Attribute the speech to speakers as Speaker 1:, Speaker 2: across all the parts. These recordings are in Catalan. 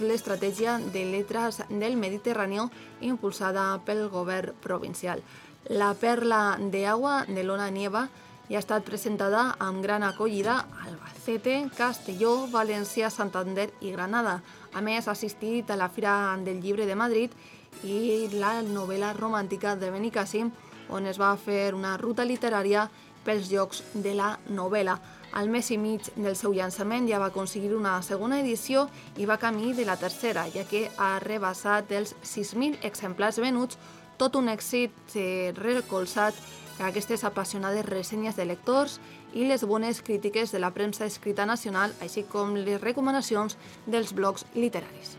Speaker 1: l'estratègia de letras del Mediterrani impulsada pel govern provincial. La perla de agua de l'Ona Nieva ja ha estat presentada amb gran acollida a Albacete, Castelló, València, Santander i Granada. A més, ha assistit a la Fira del Llibre de Madrid i la novel·la romàntica de Benicàssim, on es va fer una ruta literària pels llocs de la novel·la. Al mes i mig del seu llançament ja va aconseguir una segona edició i va camí de la tercera, ja que ha rebassat els 6.000 exemplars venuts, tot un èxit recolzat per aquestes apassionades ressenyes de lectors i les bones crítiques de la premsa escrita nacional, així com les recomanacions dels blogs literaris.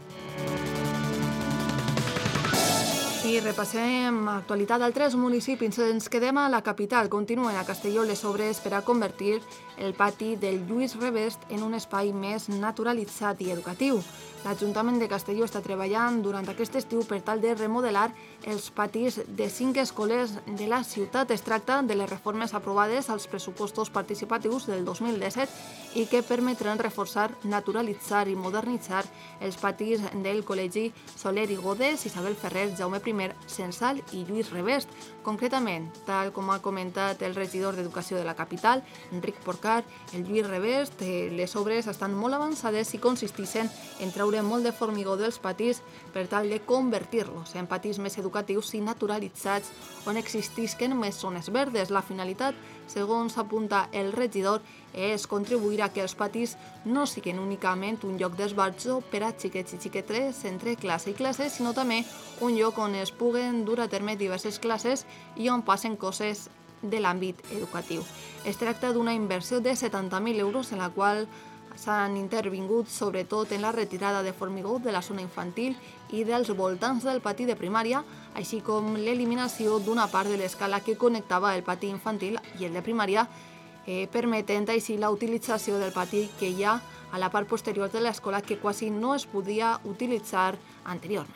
Speaker 1: I repassem actualitat d'altres municipis. Ens quedem a la capital. Continuen a Castelló les obres per a convertir el pati del Lluís Revest en un espai més naturalitzat i educatiu. L'Ajuntament de Castelló està treballant durant aquest estiu per tal de remodelar els patis de 5 escoles de la ciutat. Es tracta de les reformes aprovades als pressupostos participatius del 2017 i que permetran reforçar, naturalitzar i modernitzar els patis del Col·legi Soler i Godes, Isabel Ferrer, Jaume I, Censal i Lluís Revest. Concretament, tal com ha comentat el regidor d'Educació de la capital, Enric Porcar, el Lluís Revest, les obres estan molt avançades i consisteixen en treure molt de formigó dels patis per tal de convertir-los en patis més educatius i naturalitzats on existisquen més zones verdes. La finalitat, segons apunta el regidor, és contribuir a que els patis no siguin únicament un lloc d'esbarjo per a xiquets i xiquetres entre classe i classe, sinó també un lloc on es puguen dur a terme diverses classes i on passen coses de l'àmbit educatiu. Es tracta d'una inversió de 70.000 euros en la qual s'han intervingut sobretot en la retirada de formigó de la zona infantil i dels voltants del pati de primària, així com l'eliminació d'una part de l'escala que connectava el pati infantil i el de primària, permetent així la utilització del pati que hi ha a la part posterior de l'escola que quasi no es podia utilitzar anteriorment.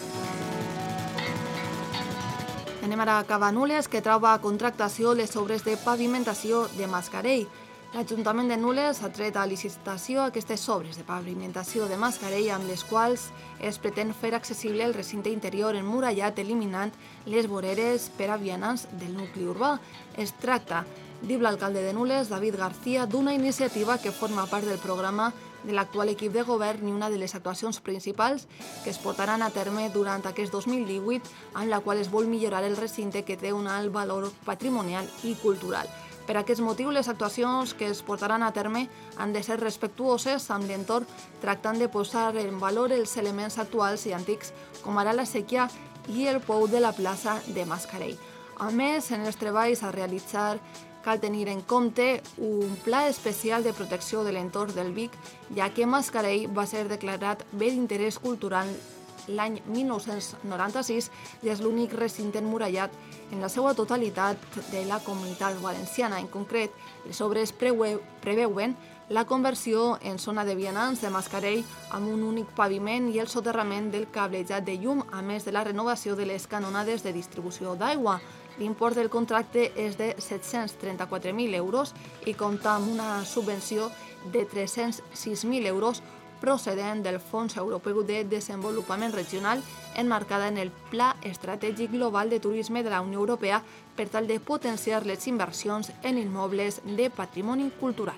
Speaker 1: Anem ara a Nules, que troba a contractació les obres de pavimentació de Mascarell. L'Ajuntament de Nules ha tret a licitació aquestes obres de pavimentació de Mascarell amb les quals es pretén fer accessible el recinte interior emmurallat eliminant les voreres per a vianants del nucli urbà. Es tracta, diu l'alcalde de Nules, David García, d'una iniciativa que forma part del programa de l'actual equip de govern i una de les actuacions principals que es portaran a terme durant aquest 2018, amb la qual es vol millorar el recinte que té un alt valor patrimonial i cultural. Per aquest motiu, les actuacions que es portaran a terme han de ser respectuoses amb l'entorn, tractant de posar en valor els elements actuals i antics, com ara la séquia i el pou de la plaça de Mascarell. A més, en els treballs a realitzar cal tenir en compte un pla especial de protecció de l'entorn del Vic, ja que Mascarell va ser declarat bé d'interès cultural l'any 1996 i és l'únic recinte emmurallat en la seva totalitat de la Comunitat Valenciana. En concret, les obres preveuen la conversió en zona de vianants de Mascarell amb un únic paviment i el soterrament del cablejat de llum, a més de la renovació de les canonades de distribució d'aigua. L'import del contracte és de 734.000 euros i compta amb una subvenció de 306.000 euros procedent del Fons Europeu de Desenvolupament Regional enmarcada en el Pla Estratègic Global de Turisme de la Unió Europea per tal de potenciar les inversions en immobles de patrimoni cultural.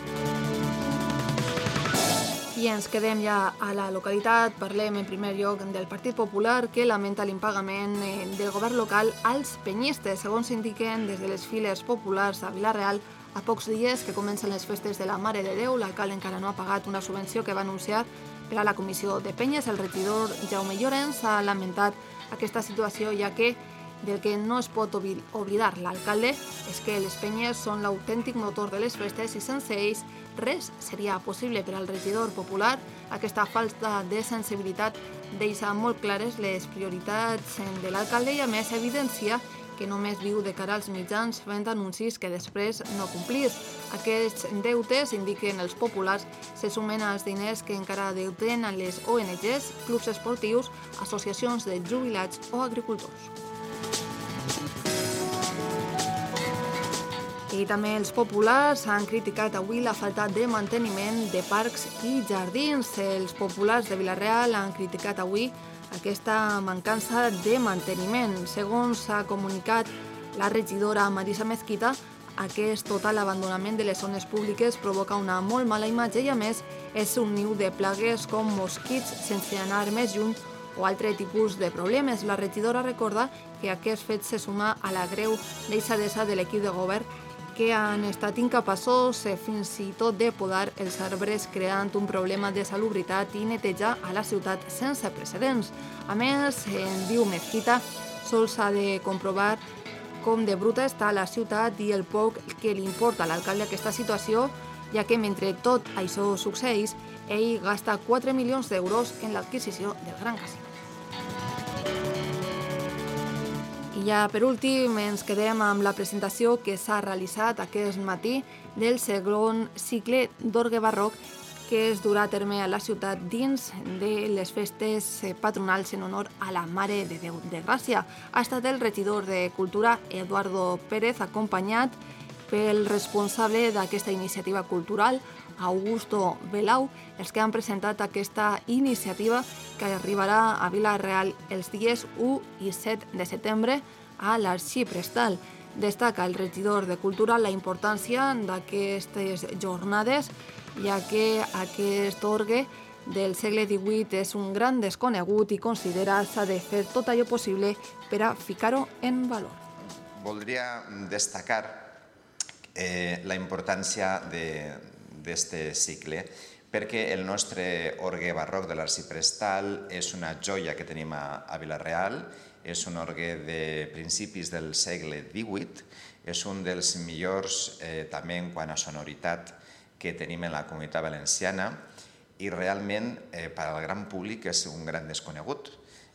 Speaker 1: I ens quedem ja a la localitat. Parlem en primer lloc del Partit Popular, que lamenta l'impagament del govern local als penyistes. Segons indiquen des de les files populars a Vila-real, a pocs dies que comencen les festes de la Mare de Déu, l'alcalde encara no ha pagat una subvenció que va anunciar per a la comissió de penyes. El regidor Jaume Llorens ha lamentat aquesta situació, ja que del que no es pot oblidar l'alcalde és que les penyes són l'autèntic motor de les festes i sense ells res seria possible. Per al regidor popular, aquesta falta de sensibilitat deixa molt clares les prioritats de l'alcalde i a més evidencia que només viu de cara als mitjans fent anuncis que després no complís. Aquests deutes, indiquen els populars, se sumen als diners que encara deuten a les ONGs, clubs esportius, associacions de jubilats o agricultors. I també els populars han criticat avui la falta de manteniment de parcs i jardins. Els populars de Vila-real han criticat avui aquesta mancança de manteniment. Segons s'ha comunicat la regidora Marisa Mezquita, aquest total abandonament de les zones públiques provoca una molt mala imatge i, a més, és un niu de plagues com mosquits sense anar més lluny o altre tipus de problemes. La regidora recorda que aquest fet se suma a la greu deixadesa de l'equip de govern, que han estat incapaços fins i tot de podar els arbres, creant un problema de salubritat i neteja a la ciutat sense precedents. A més, diu Mezquita, sols s'ha de comprovar com de bruta està la ciutat i el poc que li importa a l'alcalde aquesta situació, ja que mentre tot això succeeix, ell gasta 4 milions d'euros en l'adquisició del Gran Casino. I ja per últim ens quedem amb la presentació que s'ha realitzat aquest matí del segon cicle d'orgue barroc que es durà a terme a la ciutat dins de les festes patronals en honor a la Mare de Déu de Gràcia. Ha estat el regidor de Cultura, Eduardo Pérez, acompanyat pel responsable d'aquesta iniciativa cultural, Augusto Belau, els que han presentat aquesta iniciativa que arribarà a Vila-real els dies 1 i 7 de setembre a l'Arxiprestal. Destaca el regidor de Cultura la importància d'aquestes jornades, ja que aquest orgue del segle XVIII és un gran desconegut i considera s'ha de fer tot allò possible per a ficar-ho en valor.
Speaker 2: Voldria destacar la importància d'aquest cicle perquè el nostre orgue barroc de l'Arxiprestal és una joia que tenim a Vila-real, és un orgue de principis del segle XVIII, és un dels millors també en quant a sonoritat que tenim en la Comunitat Valenciana i realment per al gran públic és un gran desconegut.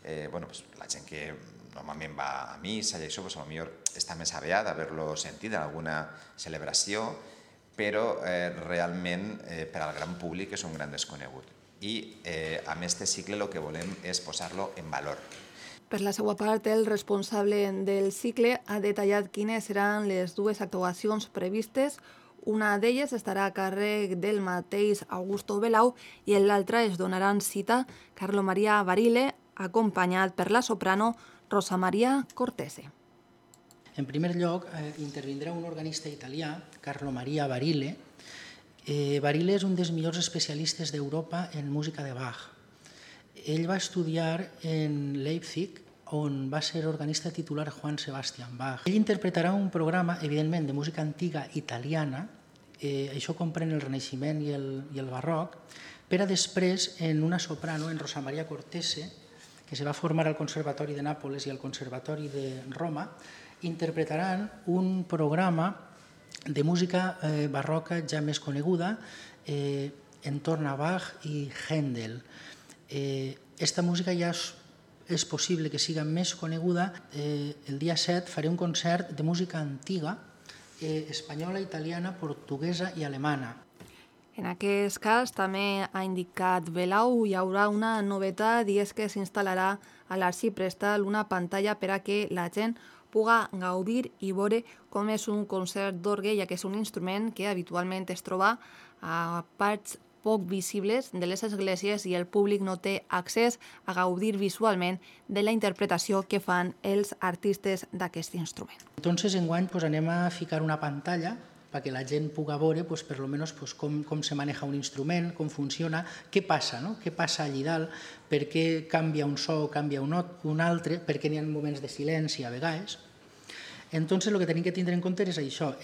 Speaker 2: La gent que normalment va a missa i això potser està més aviat d'haver-lo sentit en alguna celebració, però realment per al gran públic és un gran desconegut. I amb aquest cicle el que volem és posar-lo en valor.
Speaker 1: Per la seva part, el responsable del cicle ha detallat quines seran les dues actuacions previstes. Una d'elles estarà a càrrec del mateix Augusto Belau i en l'altra es donaran cita Carlo Maria Barile, acompanyat per la soprano Rosa Maria Cortese.
Speaker 3: En primer lloc, intervindrà un organista italià, Carlo Maria Barile. Barile és un dels millors especialistes d'Europa en música de Bach. Ell va estudiar en Leipzig, on va ser organista titular Johann Sebastian Bach. Ell interpretarà un programa, evidentment, de música antiga italiana, això comprèn el Renaixement i el Barroc, per a després, en una soprano, en Rosa Maria Cortese, que se va formar al Conservatori de Nàpoles i al Conservatori de Roma, interpretaran un programa de música barroca ja més coneguda entorn a Bach i Händel. Esta música ja és possible que siga més coneguda. El dia 7 faré un concert de música antiga, espanyola, italiana, portuguesa i alemana.
Speaker 1: En aquest cas, també ha indicat Belau, hi haurà una novetat i és que s'instal·larà a l'Arxiprestal una pantalla per a que la gent puga gaudir i veure com és un concert d'orgue, ja que és un instrument que habitualment es troba a parts poc visibles de les esglésies i el públic no té accés a gaudir visualment de la interpretació que fan els artistes d'aquest instrument.
Speaker 3: Entonces, enguany anem a ficar una pantalla perquè la gent pugui veure per lo menos com se maneja un instrument, com funciona, què passa, què passa allí dalt, per què canvia un so o canvia un altre, per què n'hi ha moments de silenci a vegades. Entonces, el que tenim que tindre en compte és això,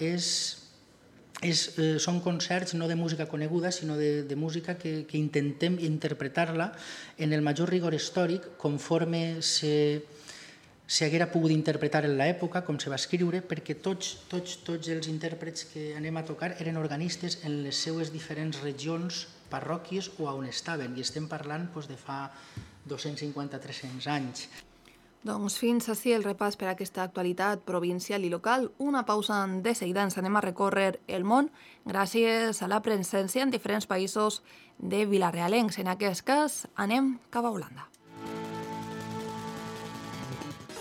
Speaker 3: són concerts no de música coneguda, sinó de música que intentem interpretar-la en el major rigor històric, conforme s'haguera pogut interpretar en l'època, com se va escriure, perquè tots els intèrprets que anem a tocar eren organistes en les seues diferents regions, parròquies o on estaven, i estem parlant de fa 250-300 anys.
Speaker 1: Doncs fins així el repàs per a aquesta actualitat provincial i local. Una pausa de seguida, ens anem a recórrer el món gràcies a la presència en diferents països de vilarealencs. En aquest cas, anem cap a Holanda.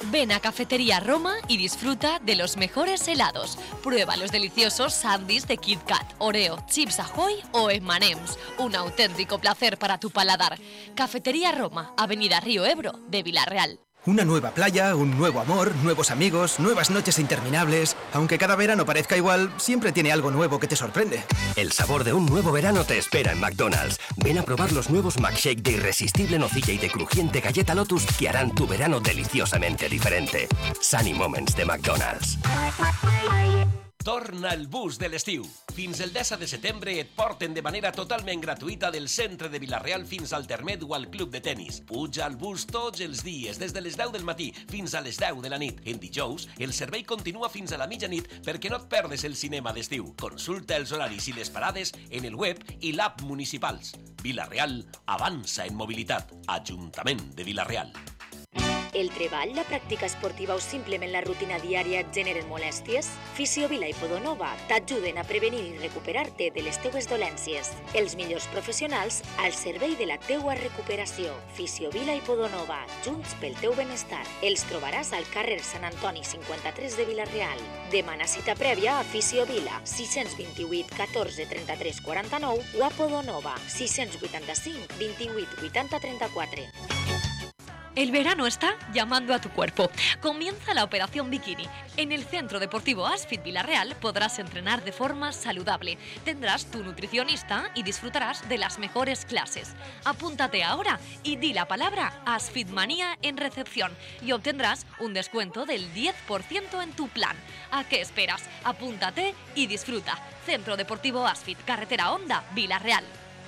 Speaker 4: Ven a Cafetería Roma y disfruta de los mejores helados. Prueba los deliciosos sándwiches de Kit Kat, Oreo, Chips Ahoy o M&M's. Un auténtico placer para tu paladar. Cafetería Roma, Avenida Río Ebro, de Villarreal.
Speaker 5: Una nueva playa, un nuevo amor, nuevos amigos, nuevas noches interminables. Aunque cada verano parezca igual, siempre tiene algo nuevo que te sorprende.
Speaker 6: El sabor de un nuevo verano te espera en McDonald's. Ven a probar los nuevos McShake de irresistible nocilla y de crujiente galleta Lotus que harán tu verano deliciosamente diferente. Sunny Moments de McDonald's.
Speaker 7: Torna el bus de l'estiu. Fins el 10 de setembre et porten de manera totalment gratuïta del centre de Vila-real fins al Termet o al club de tennis. Puja al bus tots els dies, des de les 10 del matí fins a les 10 de la nit. En dijous, el servei continua fins a la mitjanit perquè no et perdes el cinema d'estiu. Consulta els horaris i les parades en el web i l'app municipals. Vila-real avança en mobilitat. Ajuntament de Vila-real.
Speaker 8: El treball, la pràctica esportiva o simplement la rutina diària et generen molèsties? Fisiovila i Podonova t'ajuden a prevenir i recuperar-te de les teues dolències. Els millors professionals al servei de la teua recuperació. Fisiovila i Podonova, junts pel teu benestar. Els trobaràs al carrer Sant Antoni 53 de Vila-real. Demana cita prèvia a Fisiovila 628 14 33 49 o a Podonova 685 28 80 34.
Speaker 4: El verano está llamando a tu cuerpo. Comienza la Operación Bikini. En el Centro Deportivo Asfit Vila-real podrás entrenar de forma saludable. Tendrás tu nutricionista y disfrutarás de las mejores clases. Apúntate ahora y di la palabra Asfitmanía en recepción y obtendrás un descuento del 10% en tu plan. ¿A qué esperas? Apúntate y disfruta. Centro Deportivo Asfit, Carretera Honda, Vila-real.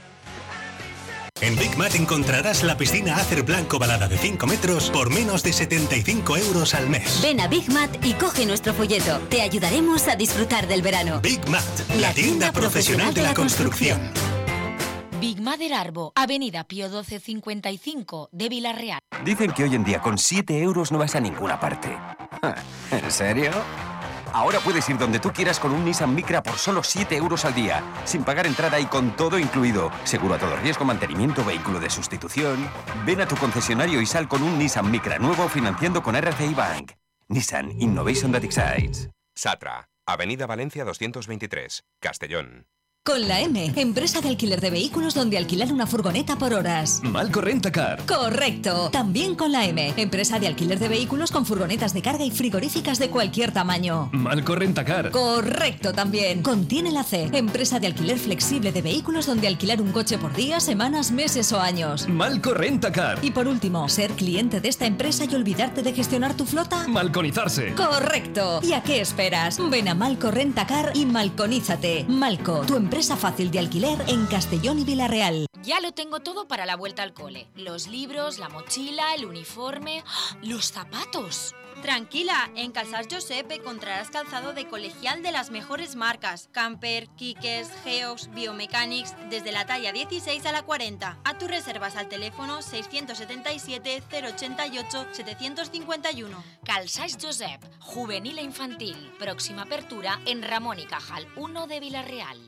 Speaker 9: En Big Mat encontrarás la piscina Acer Blanco Balada de 5 metros por menos de 75 euros al mes.
Speaker 10: Ven a Big Mat y coge nuestro folleto. Te ayudaremos a disfrutar del verano.
Speaker 9: Big Mat, la tienda profesional de la construcción.
Speaker 11: Big Mat del Arbo, Avenida Pío 1255 de Vila-real.
Speaker 6: Dicen que hoy en día con 7 euros no vas a ninguna parte. ¿En serio? Ahora puedes ir donde tú quieras con un Nissan Micra por solo 7 euros al día, sin pagar entrada y con todo incluido. Seguro a todo riesgo, mantenimiento, vehículo de sustitución. Ven a tu concesionario y sal con un Nissan Micra nuevo financiando con RCI Bank. Nissan Innovation that excites.
Speaker 12: Satra, Avenida Valencia 223, Castellón.
Speaker 10: Con la M, empresa de alquiler de vehículos donde alquilar una furgoneta por horas.
Speaker 13: Malco Rentacar.
Speaker 10: Correcto. También con la M, empresa de alquiler de vehículos con furgonetas de carga y frigoríficas de cualquier tamaño.
Speaker 13: Malco Rentacar.
Speaker 10: Correcto también. Contiene la C, empresa de alquiler flexible de vehículos donde alquilar un coche por días, semanas, meses o años.
Speaker 13: Malco Rentacar.
Speaker 10: Y por último, ser cliente de esta empresa y olvidarte de gestionar tu flota.
Speaker 13: Malconizarse.
Speaker 10: Correcto. ¿Y a qué esperas? Ven a Malco Rentacar y malconízate. Malco, tu empresa fácil de alquiler en Castellón y Vila-real.
Speaker 11: Ya lo tengo todo para la vuelta al cole. Los libros, la mochila, el uniforme... ¡Oh! ¡Los zapatos!
Speaker 14: Tranquila, en Calçats Josep encontrarás calzado de colegial de las mejores marcas. Camper, Kickers, Geox, Biomechanics, desde la talla 16 a la 40. A tus reservas al teléfono 677 088 751.
Speaker 11: Calçats Josep, juvenil e infantil. Próxima apertura en Ramón y Cajal 1 de Vila-real.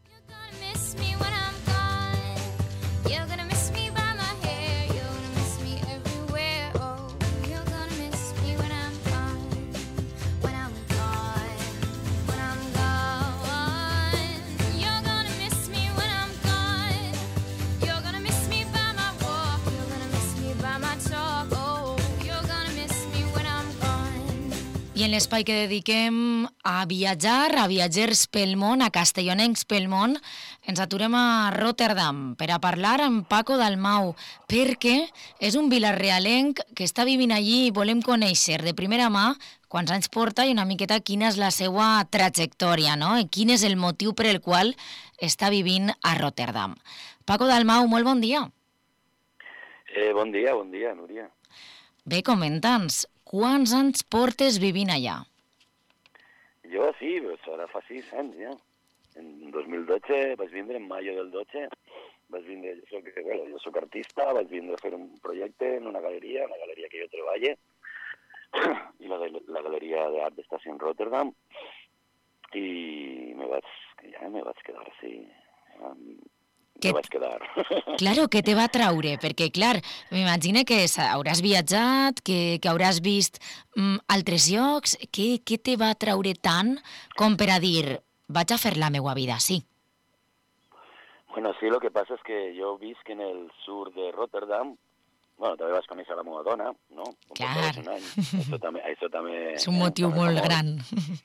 Speaker 11: I en l'espai que dediquem a viatjar, a viatgers pel món, a castellonencs pel món, ens aturem a Rotterdam per a parlar amb Paco Dalmau, perquè és un vilarealenc que està vivint allí i volem conèixer de primera mà quants anys porta i una miqueta quina és la seva trajectòria, no? I quin és el motiu per el qual està vivint a Rotterdam. Paco Dalmau, molt bon dia.
Speaker 15: Bon dia, Núria.
Speaker 11: Bé, comenta'ns, quants anys portes vivint allà?
Speaker 15: Jo sí, però ara fa 6 anys ja. En 2012 vaig vindre, en maio del 12, vaig vindre, jo soc artista, vaig vindre a fer un projecte en una galeria que jo treballe, i la galeria d'art d'Estació en Rotterdam, i me vaig quedar així. me vaig quedar.
Speaker 11: Claro, què te va traure? Perquè, clar, m'imagino que hauràs viatjat, que hauràs vist altres llocs. Què te va traure tant com per a dir vaig a fer la meva vida així?
Speaker 15: Bueno, sí, lo que passa és que jo visc en el sud de Rotterdam. Bueno, també vas conèixer la meva dona, no?
Speaker 11: Clar.
Speaker 15: Això també...
Speaker 11: És un motiu molt gran.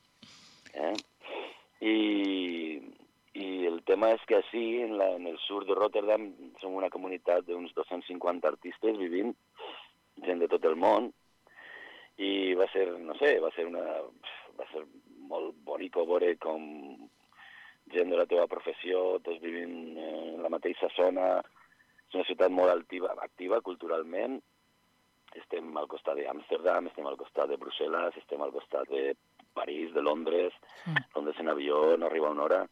Speaker 15: I el tema és que així, en el sud de Rotterdam, som una comunitat d'uns 250 artistes vivint, gent de tot el món, i va ser, no sé, va ser molt bonic veure com gent de la teva professió, tots vivint en la mateixa zona. És una ciutat molt activa culturalment. Estem al costat d'Amsterdam, estem al costat de Brussel·les, estem al costat de París, de Londres, Londres en avió, no arriba una hora.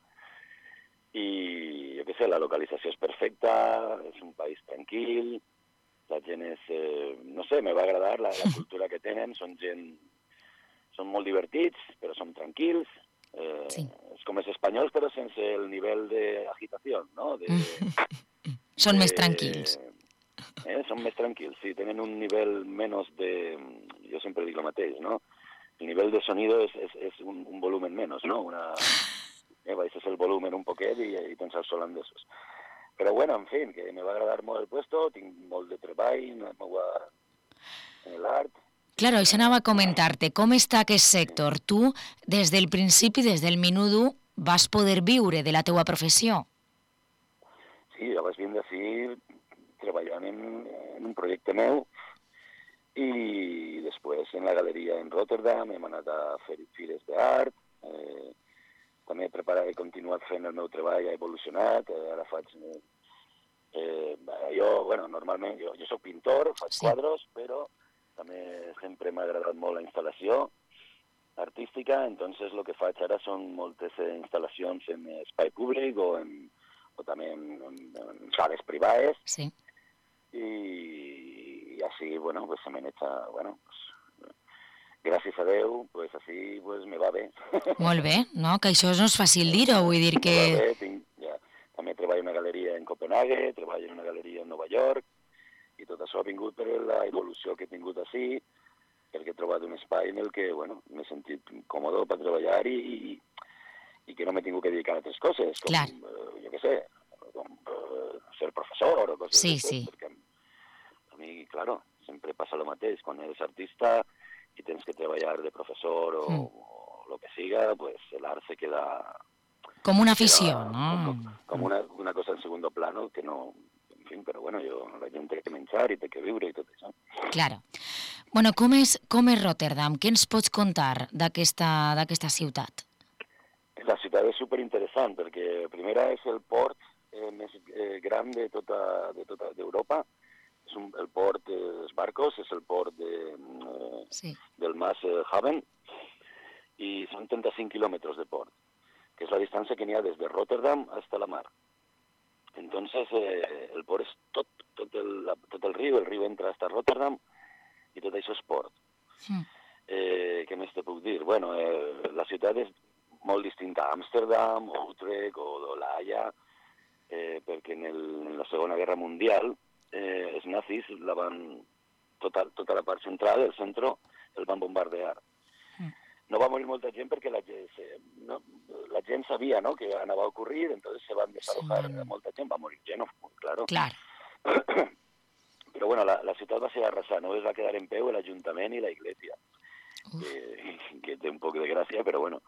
Speaker 15: I, jo què sé, la localització és perfecta, és un país tranquil, la gent és... no sé, me va agradar la cultura que tenen, són molt divertits, però són tranquils. És com els espanyols, però sense el nivell d'agitació, no?
Speaker 11: Són més tranquils.
Speaker 15: Són més tranquils, sí, tenen un nivell menys de... Jo sempre dic el mateix, no? El nivell de sonido és un volumen menys, no? Baixes el volumen un poquet i tens els holandesos. Però bueno, en fi, que me va agradar molt el puesto, tinc molt de treball en l'art.
Speaker 11: Claro, això anava a comentar-te, com està aquest sector? Tu, des del principi, des del minut 1, vas poder viure de la teua professió?
Speaker 15: Sí, jo vaig vindre així treballant en un projecte meu i després en la galeria en Rotterdam hem anat a fer fires d'art, també he continuat fent el meu treball, ha evolucionat, ara faig... normalment jo soc pintor, faig quadros, però també sempre m'ha agradat molt la instal·lació artística, entonces el que faig ara són moltes instal·lacions en espai públic o també en sales privades.
Speaker 11: Sí.
Speaker 15: I així, bueno, pues se me n'echa, bueno, pues, gràcies a Déu, pues així, pues me va bé.
Speaker 11: Molt bé, no? Que això no és fàcil dir-ho, vull dir que...
Speaker 15: Me va bé, també treballo en una galeria en Copenhague, treballo en una galeria en Nova York, i tot això ha vingut per la evolució que he tingut així, perquè he trobat un espai en el que, bueno, m'he sentit còmode per treballar i que no m'he tingut que dedicar a altres coses, com, jo què sé, com ser professor o coses
Speaker 11: així.
Speaker 15: Perquè a mi, claro, sempre passa el mateix. Quan eres artista i tens que treballar de professor o lo que siga, pues l'art se queda...
Speaker 11: Com una afició, no?
Speaker 15: Com una cosa en segundo plano que no... En fin, però bueno, la gent té que menjar i té que viure i tot això.
Speaker 11: Claro. Bueno, com és Rotterdam? Què ens pots contar d'aquesta ciutat?
Speaker 15: La ciutat és superinteressant perquè, primera, és el port més gran de tota d'Europa. És el port dels barcos, és el port del Mas Haven, i són 35 quilòmetres de port, que és la distància que n'hi ha des de Rotterdam fins a la mar. Entonces, el port és tot el riu entra fins a Rotterdam i tot això és port. Què més te puc dir? Bueno, la ciutat és molt distinta a Amsterdam, o Utrecht, o La Haya, perquè en la Segona Guerra Mundial els nazis tota la part central, el centre, el van bombardear. No va morir molta gent perquè la gent sabia, ¿no?, que anava a ocurrir, entonces se van desalojar molta gent, va morir gent, claro. Però bueno, la ciutat va ser arrasada, no es va quedar en peu l'Ajuntament i la Iglesia, que té un poc de gràcia, però bueno.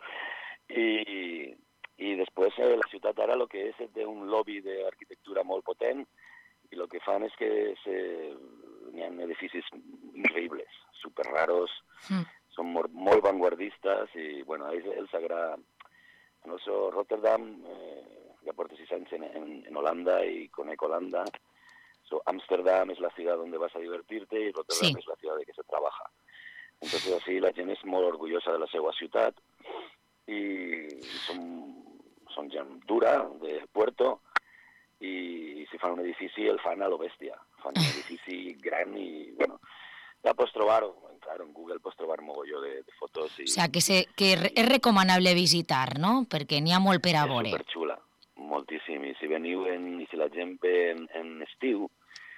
Speaker 15: I després la ciutat ara el que és té un lobby d'arquitectura molt potent i el que fan és que n'hi ha edificis increïbles, super raros, són molt vanguardistes i bueno, a ells els agrada. En el seu Rotterdam, ja porto 6 anys en Holanda i conec Holanda. Amsterdam es la ciudad donde vas a divertirte y Rotterdam es la ciudad de que se trabaja. Entonces así la gent és molt orgullosa de la seva ciutat i són gent dura, de Puerto, i si fan un edifici el fan a lo bèstia. Fan un edifici gran i, bueno, ja pots trobar-ho. Claro, en Google pots trobar mogolló de fotos.
Speaker 11: O sea, que és recomanable visitar, no? Perquè n'hi ha molt per a veure.
Speaker 15: És superxula, moltíssim. I si veniu i si la gent ve en estiu,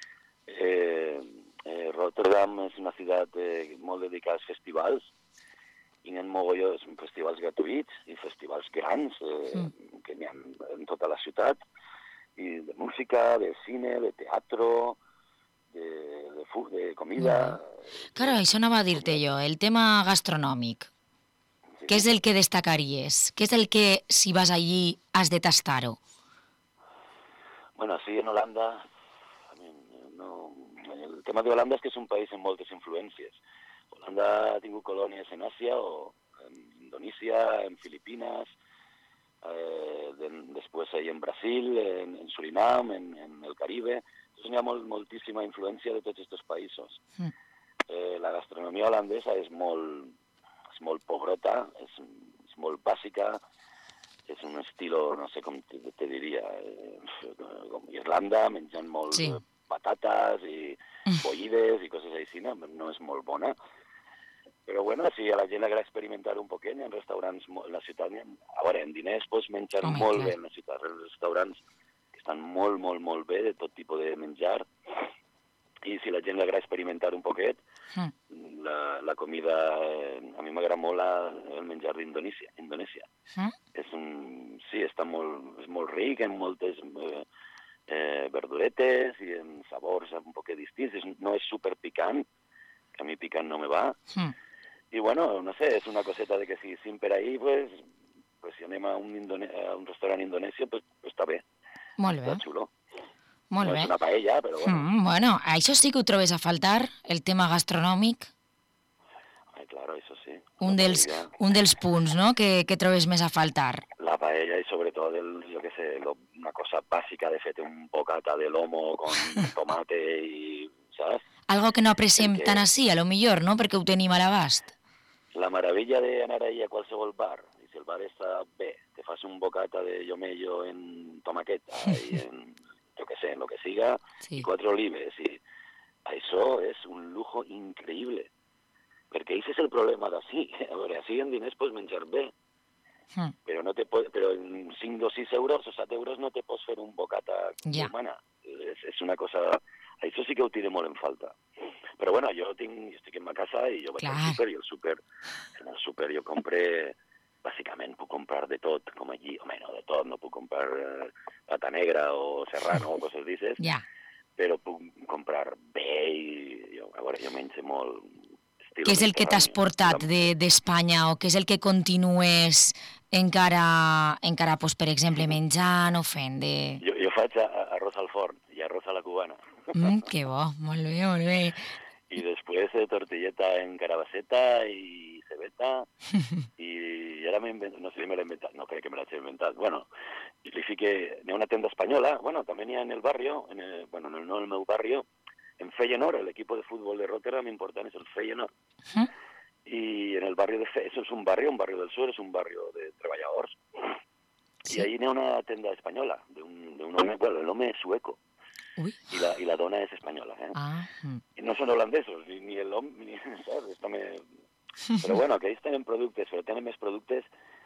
Speaker 15: Rotterdam és una ciutat molt dedicada als festivals, i hi ha mogollons festivals gratuïts i festivals grans que n'hi ha en tota la ciutat, i de música, de cine, de teatro, de comida...
Speaker 11: Claro, això anava a dir-te jo, el tema gastronòmic. Què és el que destacaries? Què és el que, si vas allí, has de tastar-ho?
Speaker 15: Bueno, sí, en Holanda... El tema de Holanda és que és un país amb moltes influències. Holanda ha tingut colònies en Àsia, o en Indonésia, en Filipines, després en Brasil, en Surinam, en el Caribe. Hi ha moltíssima influència de tots aquests països. La gastronomia holandesa és molt pobrota, és molt bàsica, és un estilo, no sé com te diria, com Irlanda, menjant molt patates i bollides i coses així, no és molt bona. Però bueno, si a la gent agrada experimentar un poquet, hi ha restaurants en la ciutat, a veure, en diners pots menjar molt bé en la ciutat, restaurants que estan molt, molt, molt bé, de tot tipus de menjar, i si la gent li agrada experimentar un poquet, la comida, a mi m'agrada molt el menjar d'Indonèsia. Sí, és molt ric en moltes verduretes i en sabors un poquet distints, no és superpicant, que a mi picant no me va, i bueno, no sé, és una coseta de que si per ahí, pues si anem a un restaurant indonèsia, pues està bé.
Speaker 11: Molt bé.
Speaker 15: Està xulo.
Speaker 11: Molt bé.
Speaker 15: No és una paella, però bueno.
Speaker 11: Bueno, això sí que ho trobes a faltar, el tema gastronòmic.
Speaker 15: Claro, això sí.
Speaker 11: Un dels punts, no?, que trobes més a faltar.
Speaker 15: La paella i sobretot, jo què sé, una cosa bàsica de fet un bocata de lomo con tomate i, saps?
Speaker 11: Algo que no apreciem tan així, a lo millor, no?, perquè ho tenim a l'abast.
Speaker 15: La meravella d'anar ahí a qualsevol bar, i si el bar està bé, te fas un bocata de llomello en tomaqueta i en, jo què sé, en lo que siga, i 4 olives, i això és un lujo increïble. Perquè aquest és el problema d'ací. A veure, així en diners pots menjar bé, però en 5 o 6 euros o 7 euros no te pots fer un bocata humana. És una cosa... Això sí que ho tiro molt en falta. Però bueno, jo estic en ma casa i jo vaig al súper, i en el súper jo compre... Bàsicament puc comprar de tot, com allí. Home, no de tot, no puc comprar pata negra o serrano o coses d'aixes, però puc comprar bé i a veure, jo menjo molt...
Speaker 11: Què és el que t'has portat d'Espanya o què és el que continues encara pues, per exemple, menjant o fent?
Speaker 15: Jo faig arròs al forn i arròs a la cubana.
Speaker 11: Que bo, molt bé, molt bé.
Speaker 15: I després tortilleta en carabasseta i cebeta i ara m'he inventat, no sé si me l'he inventat, no crec que me l'hagi inventat, bueno, li fiqué, n'hi ha una tenda espanyola, bueno, també n'hi ha en el barrio, no en el meu barrio, en Feyenoord, el equipo de fútbol de Rotterdam important es el Feyenoord. Y en el barrio de eso es un barrio del sur, es un barrio de trabajadores. Y ahí hay una tienda española, de un hombre, bueno, el hombre es sueco. Y la dona es española, Y no son holandesos, ni el hombre, ¿sabes? Pero bueno, que ells tenen productes, però tenen més productes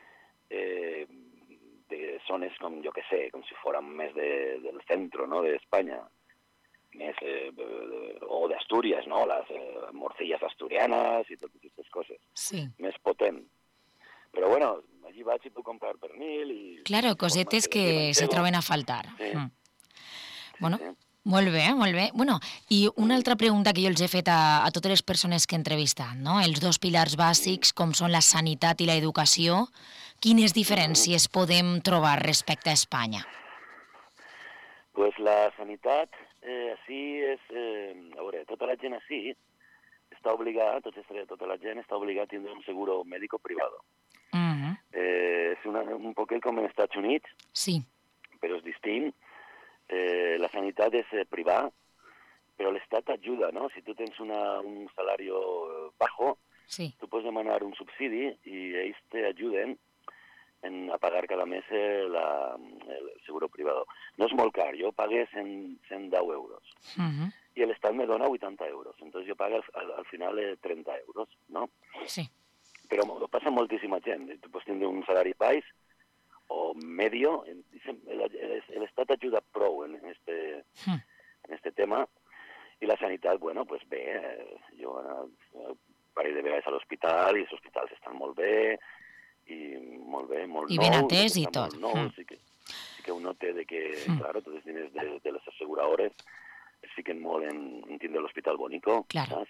Speaker 15: de zones com, jo què sé, com si foren més del centro, ¿no?, de España. Més, o d'Astúries, no?, les morcillas asturianes i totes aquestes coses.
Speaker 11: Sí.
Speaker 15: Més potent. Però bueno, allí vaig i puc comprar pernil i...
Speaker 11: Claro, cosetes que se troben a faltar.
Speaker 15: Sí.
Speaker 11: Bueno, molt bé, molt bé. Bueno, i una altra pregunta que jo els he fet a totes les persones que he entrevistat, no?, els dos pilars bàsics, com són la sanitat i l'educació, quines diferències podem trobar respecte a Espanya?
Speaker 15: Pues la sanitat... Així és... a veure, tota la gent així està obligada, tota la gent està obligada a tindre un seguro médico privado. És un poquet com en Estats Units, però és distint. La sanitat és privada, però l'Estat t'ajuda, no? Si tu tens un salari bajo, tu pots demanar un subsidi i ells t'ajuden a pagar cada mes el seguro privado. No és molt car, jo pagué 110 euros. I l'Estat me dona 80 euros. Entonces jo pago al final 30 euros, no?
Speaker 11: Sí.
Speaker 15: Però passa moltíssima gent. Tu pots tindre un salari baix o medio. l'Estat ha ajudat prou en este tema, i la sanitat, bueno, pues bé, jo un parell de vegades a l'hospital, i els hospitals estan molt bé, molt nous.
Speaker 11: I ben atès i tot.
Speaker 15: Sí que un nota de que, claro, tots els diners de les asseguradores es fiquen molt en tindre l'hospital bonico, saps?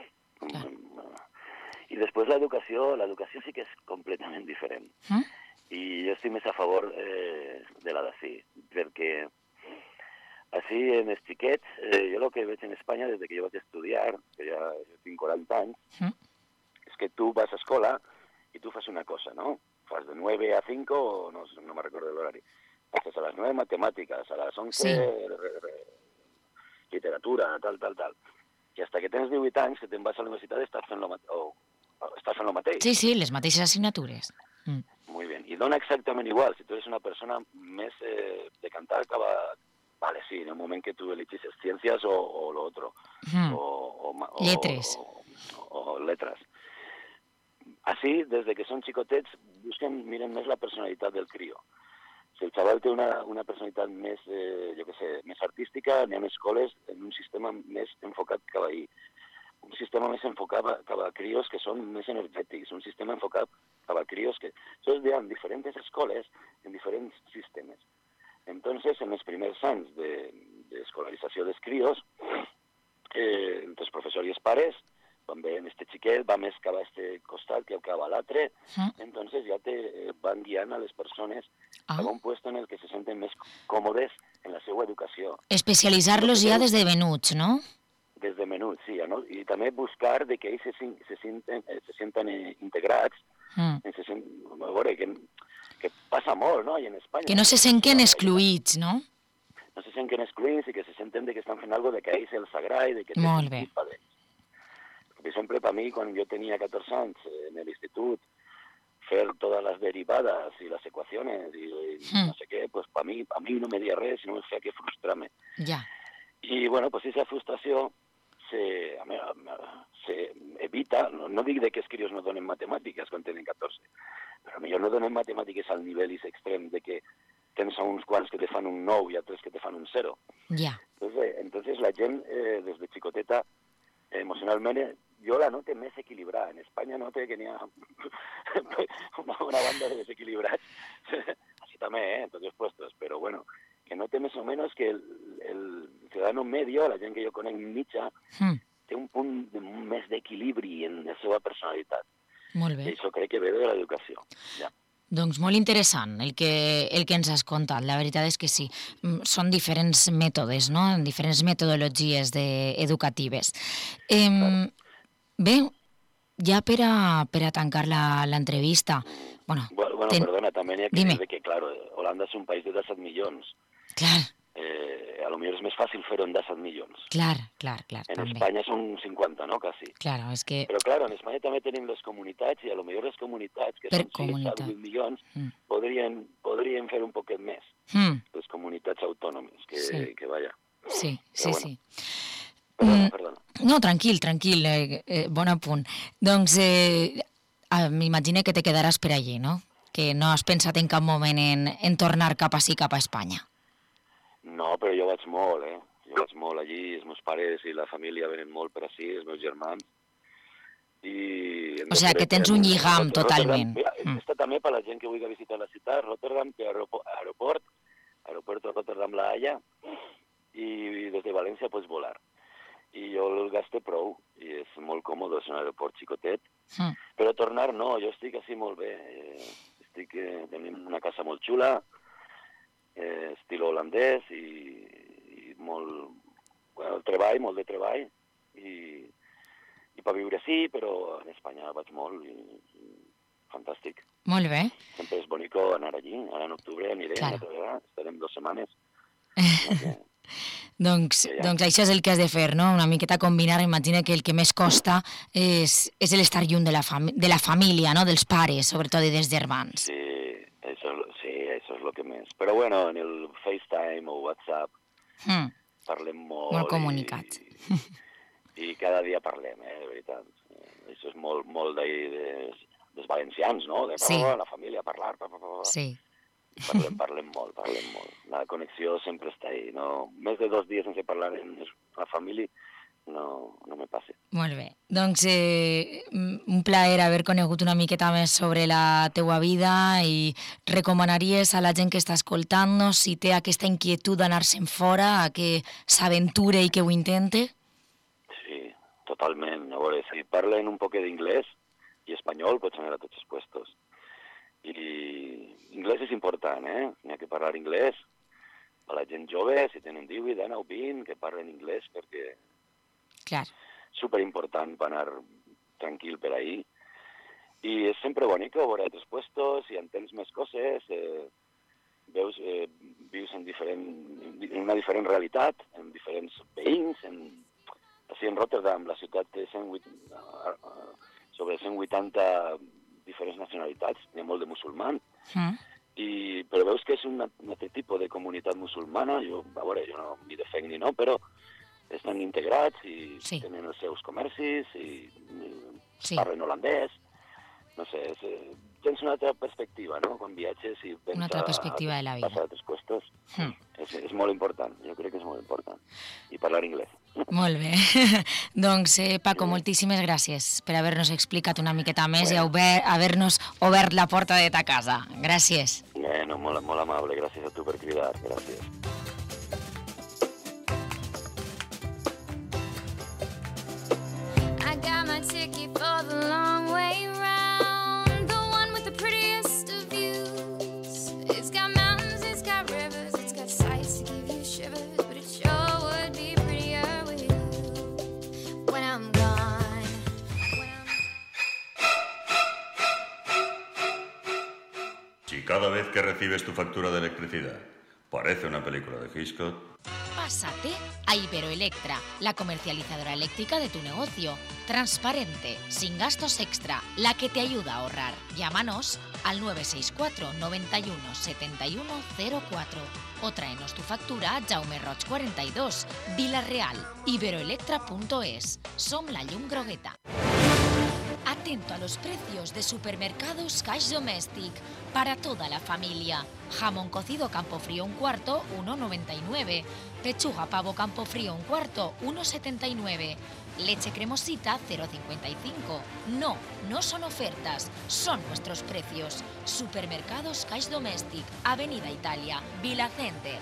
Speaker 15: I després l'educació sí que és completament diferent. I jo estic més a favor de la d'ací, perquè així en els xiquets, jo el que veig en Espanya des que jo vaig estudiar, que ja tinc 40 anys, és que tu vas a escola i tu fas una cosa, no? Fas de 9 a 5, o no me recordo l'horari. Passes a les 9 matemàtiques, a les 11 literatura, tal. I fins que tens 18 anys, que te'n vas a la universitat, estàs fent lo mateix.
Speaker 11: Sí, les mateixes assignatures.
Speaker 15: Muy bien. I dona exactament igual. Si tu eres una persona més decantada cap a... Vale, sí, en un moment que tu elegis ciències o lo otro.
Speaker 11: Lletres.
Speaker 15: O letras. Així, des que són xicotets, miren més la personalitat del crio. Si el xaval té una personalitat més, jo què sé, més artística, n'hi ha escoles en un sistema més enfocat cap a ahí. Un sistema més enfocat cap a crios que són més energètics, un sistema enfocat cap a crios que... Entonces, hi ha diferents escoles en diferents sistemes. Entonces, en els primers anys d'escolarització dels crios, entre els professors i els pares, van bé en este xiquet, va més cap a este costat que cap a l'altre, entonces ja van guiant a les persones a un puesto en el que se senten més còmodes en la seva educació.
Speaker 11: Especialitzar-los ja des de menuts, no?
Speaker 15: Des de menuts, sí, no? I també buscar que ells se senten integrats, a veure, que passa molt, no?, i en Espanya.
Speaker 11: Que no se senten excluïts, no?
Speaker 15: No se senten excluïts i que se senten que estan fent alguna cosa que a ells els agrada i que
Speaker 11: molt bé.
Speaker 15: Culpa d'ells. Per exemple, per mi, quan jo tenia 14 anys en l'institut, fer totes les derivades i les equacions i no sé què, pues a mi no me dia res, sinó que que frustrar-me.
Speaker 11: Ja.
Speaker 15: I, bueno, pues esa frustració se evita, no dic que els crios no donen matemàtiques quan tenen 14, però millor no donen matemàtiques al nivell extrem de que tens a uns quants que te fan un 9 i altres que te fan un 0.
Speaker 11: Ja.
Speaker 15: Entonces la gent, des de xicoteta, emocionalment, jo la noto més equilibrada. En Espanya noto que n'hi ha una banda de desequilibrats, així també, en tots els puestos, però bueno, que noto més o menys que el ciudadano medio, la gent que jo conec mitja, té un punt més d'equilibri en la seva personalitat.
Speaker 11: Molt bé.
Speaker 15: I això crec que ve de l'educació. Ja.
Speaker 11: Doncs molt interessant el que ens has contat, la veritat és que sí. Són diferents mètodes, no?, diferents metodologies educatives. Bé, ja per a tancar l'entrevista...
Speaker 15: Bueno, perdona, també n'hi ha que dir que, clar, Holanda és un país de 17 milions.
Speaker 11: Clar.
Speaker 15: A lo millor és més fàcil fer-ho en 17 milions.
Speaker 11: Clar,
Speaker 15: en Espanya són 50, no?, quasi.
Speaker 11: Claro, és que...
Speaker 15: Però, clar, en Espanya també tenim les comunitats, i a lo millor les comunitats, que són 6 a 8 milions, podrien fer un poquet més. Les comunitats autònomes, que vaja.
Speaker 11: Sí.
Speaker 15: Perdona.
Speaker 11: No, tranquil, bon apunt. Doncs m'imagino que te quedaràs per allí, no? Que no has pensat en cap moment en tornar cap a Espanya.
Speaker 15: No, però jo vaig molt, Jo vaig molt allí, els meus pares i la família venen molt per ací, els meus germans.
Speaker 11: O sigui, que tens un lligam totalment.
Speaker 15: Està també per la gent que vulgui visitar la ciutat. Rotterdam té aeroport de Rotterdam-La Haya, i des de València pots volar. I jo el gasto prou, i és molt còmode, és un aeroport xicotet. Però tornar no, jo estic així molt bé. Tenim una casa molt xula, estil holandès, i molt de treball, i per viure sí, però en Espanya vaig molt, i fantàstic.
Speaker 11: Molt bé.
Speaker 15: Sempre és bonico anar allí, ara en octubre aniré, estarem 2 setmanes.
Speaker 11: Doncs això és el que has de fer, no? Una miqueta combinar, imagina que el que més costa és l'estar lluny de la família, no? Dels pares, sobretot, i dels germans.
Speaker 15: Sí, això és el que més. Però bueno, en el FaceTime o WhatsApp parlem molt.
Speaker 11: Molt comunicats.
Speaker 15: I cada dia parlem, de veritat. Això és molt d'ahir dels valencians, no? De la família, parlar.
Speaker 11: Sí.
Speaker 15: Parlem molt. La connexió sempre està ahí. No? Més de 2 dies sense parlar amb la família no me passa.
Speaker 11: Molt bé. Doncs un plaer haver conegut una miqueta més sobre la teua vida i recomanaries a la gent que està escoltant-nos, si té aquesta inquietud d'anar-se'n fora, a que s'aventure i que ho intente?
Speaker 15: Sí, totalment. A veure, si parlen un poc d'inglès i espanyol, pots anar a tots els puestos. I anglès és important, N'hi ha que parlar anglès. A la gent jove, si tenen 18, 19, 20, que parlen anglès, perquè
Speaker 11: clar.
Speaker 15: Superimportant per anar tranquil per ahí. I és sempre bonic veure altres puestos, si entens més coses, vius en una diferent realitat, en diferents veïns. Així en Rotterdam, la ciutat té sobre 180 diferents nacionalitats, hi ha molt de musulmans, però veus que és un altre tipus de comunitat musulmana. Jo no m'hi defenc ni no, però estan integrats i tenen els seus comercis i parlen holandès. No sé, tens una altra perspectiva, no?, quan viatges i penses
Speaker 11: una altra perspectiva de la vida.
Speaker 15: Passar a altres puestos. És molt important, jo crec que és molt important. I parlar anglès.
Speaker 11: Molt bé. Doncs, Paco, moltíssimes gràcies per haver-nos explicat una miqueta més i haver-nos obert la porta de ta casa. Gràcies.
Speaker 15: Bueno, molt amable. Gràcies a tu per cridar. Gràcies.
Speaker 16: Ticket for the long way round, the one with the prettiest of views. It's got mountains, it's got rivers, it's got sights to give you shivers, but it sure would be prettier with you when I'm gone.
Speaker 17: Si cada vez que recibes tu factura de electricidad parece una película de Hitchcock,
Speaker 11: pásate a Iberoelectra, la comercializadora eléctrica de tu negocio. Transparente, sin gastos extra, la que te ayuda a ahorrar. Llámanos al 964 91 71 04 o tráenos tu factura a Jaume Roig 42, Vila-real, iberoelectra.es. Som la llum grogueta. Atento a los precios de Supermercados Cash Domestic para toda la familia. Jamón cocido Campofrío un cuarto, 1,99. Pechuga pavo Campofrío un cuarto, 1,79. Leche cremosita, 0,55. No son ofertas, son nuestros precios. Supermercados Cash Domestic, Avenida Italia, Vila Center.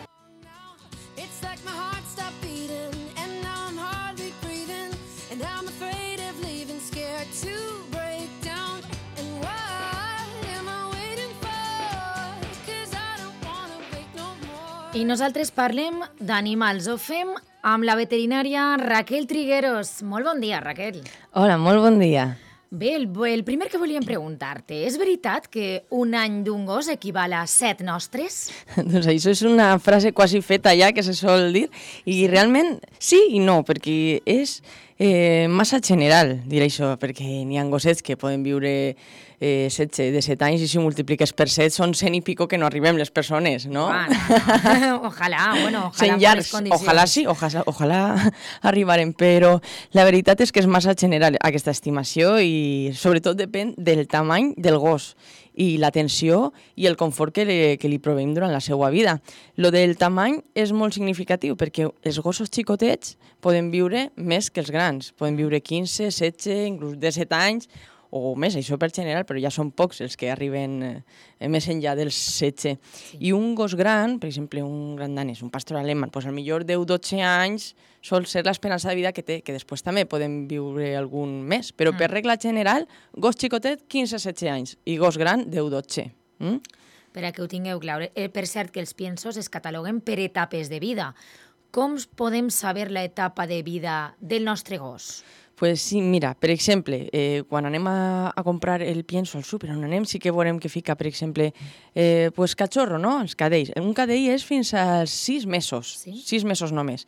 Speaker 16: It's like my heart stopped beating and now I'm hardly breathing and I'm afraid of leaving, scared to break down. And what am I waiting for? 'Cause I don't wanna wait no more.
Speaker 11: I nosaltres parlem d'animals. Ho fem amb la veterinària Raquel Trigueros. Molt bon dia, Raquel.
Speaker 18: Hola, molt bon dia.
Speaker 11: Bé, el primer que volíem preguntar-te, és veritat que un any d'un gos equival a 7 nostres?
Speaker 18: Doncs això és una frase quasi feta ja, que se sol dir, i realment sí i no, perquè és massa general dir això, perquè n'hi ha gossets que poden viure de 7 anys i si multipliques per 7 són 100 i pico que no arribem les persones, no?
Speaker 11: No. Ojalà, ojalà per les condicions.
Speaker 18: Ojalà sí, ojalà arribarem, però la veritat és que és massa general aquesta estimació i sobretot depèn del tamany del gos i l'atenció i el confort que li proveïm durant la seva vida. Lo del tamany és molt significatiu perquè els gossos xicotets poden viure més que els grans, poden viure 15, 16, inclús 17 anys o més, això per general, però ja són pocs els que arriben més enllà dels 16. I un gos gran, per exemple, un gran danès, un pastor alemany, doncs potser 10-12 anys sol ser l'esperança de vida que té, que després també poden viure algun més, però per regla general, gos xicotet 15-16 anys i gos gran 10-12.
Speaker 11: Per a que ho tingueu clar. Per cert que els piensos es cataloguen per etapes de vida. Com podem saber l'etapa de vida del nostre gos?
Speaker 18: Pues sí, mira, per exemple, quan anem a comprar el pienso al súper, on anem, sí que veurem que fica, per exemple, pues cachorro, no?, els cadells. Un cadell és fins als 6 mesos, 6 mesos només,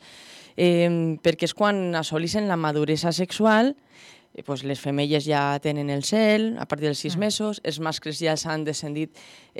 Speaker 18: perquè és quan assoleixen la maduresa sexual, pues les femelles ja tenen el cel a partir dels 6 mesos, els mascles ja s'han descendit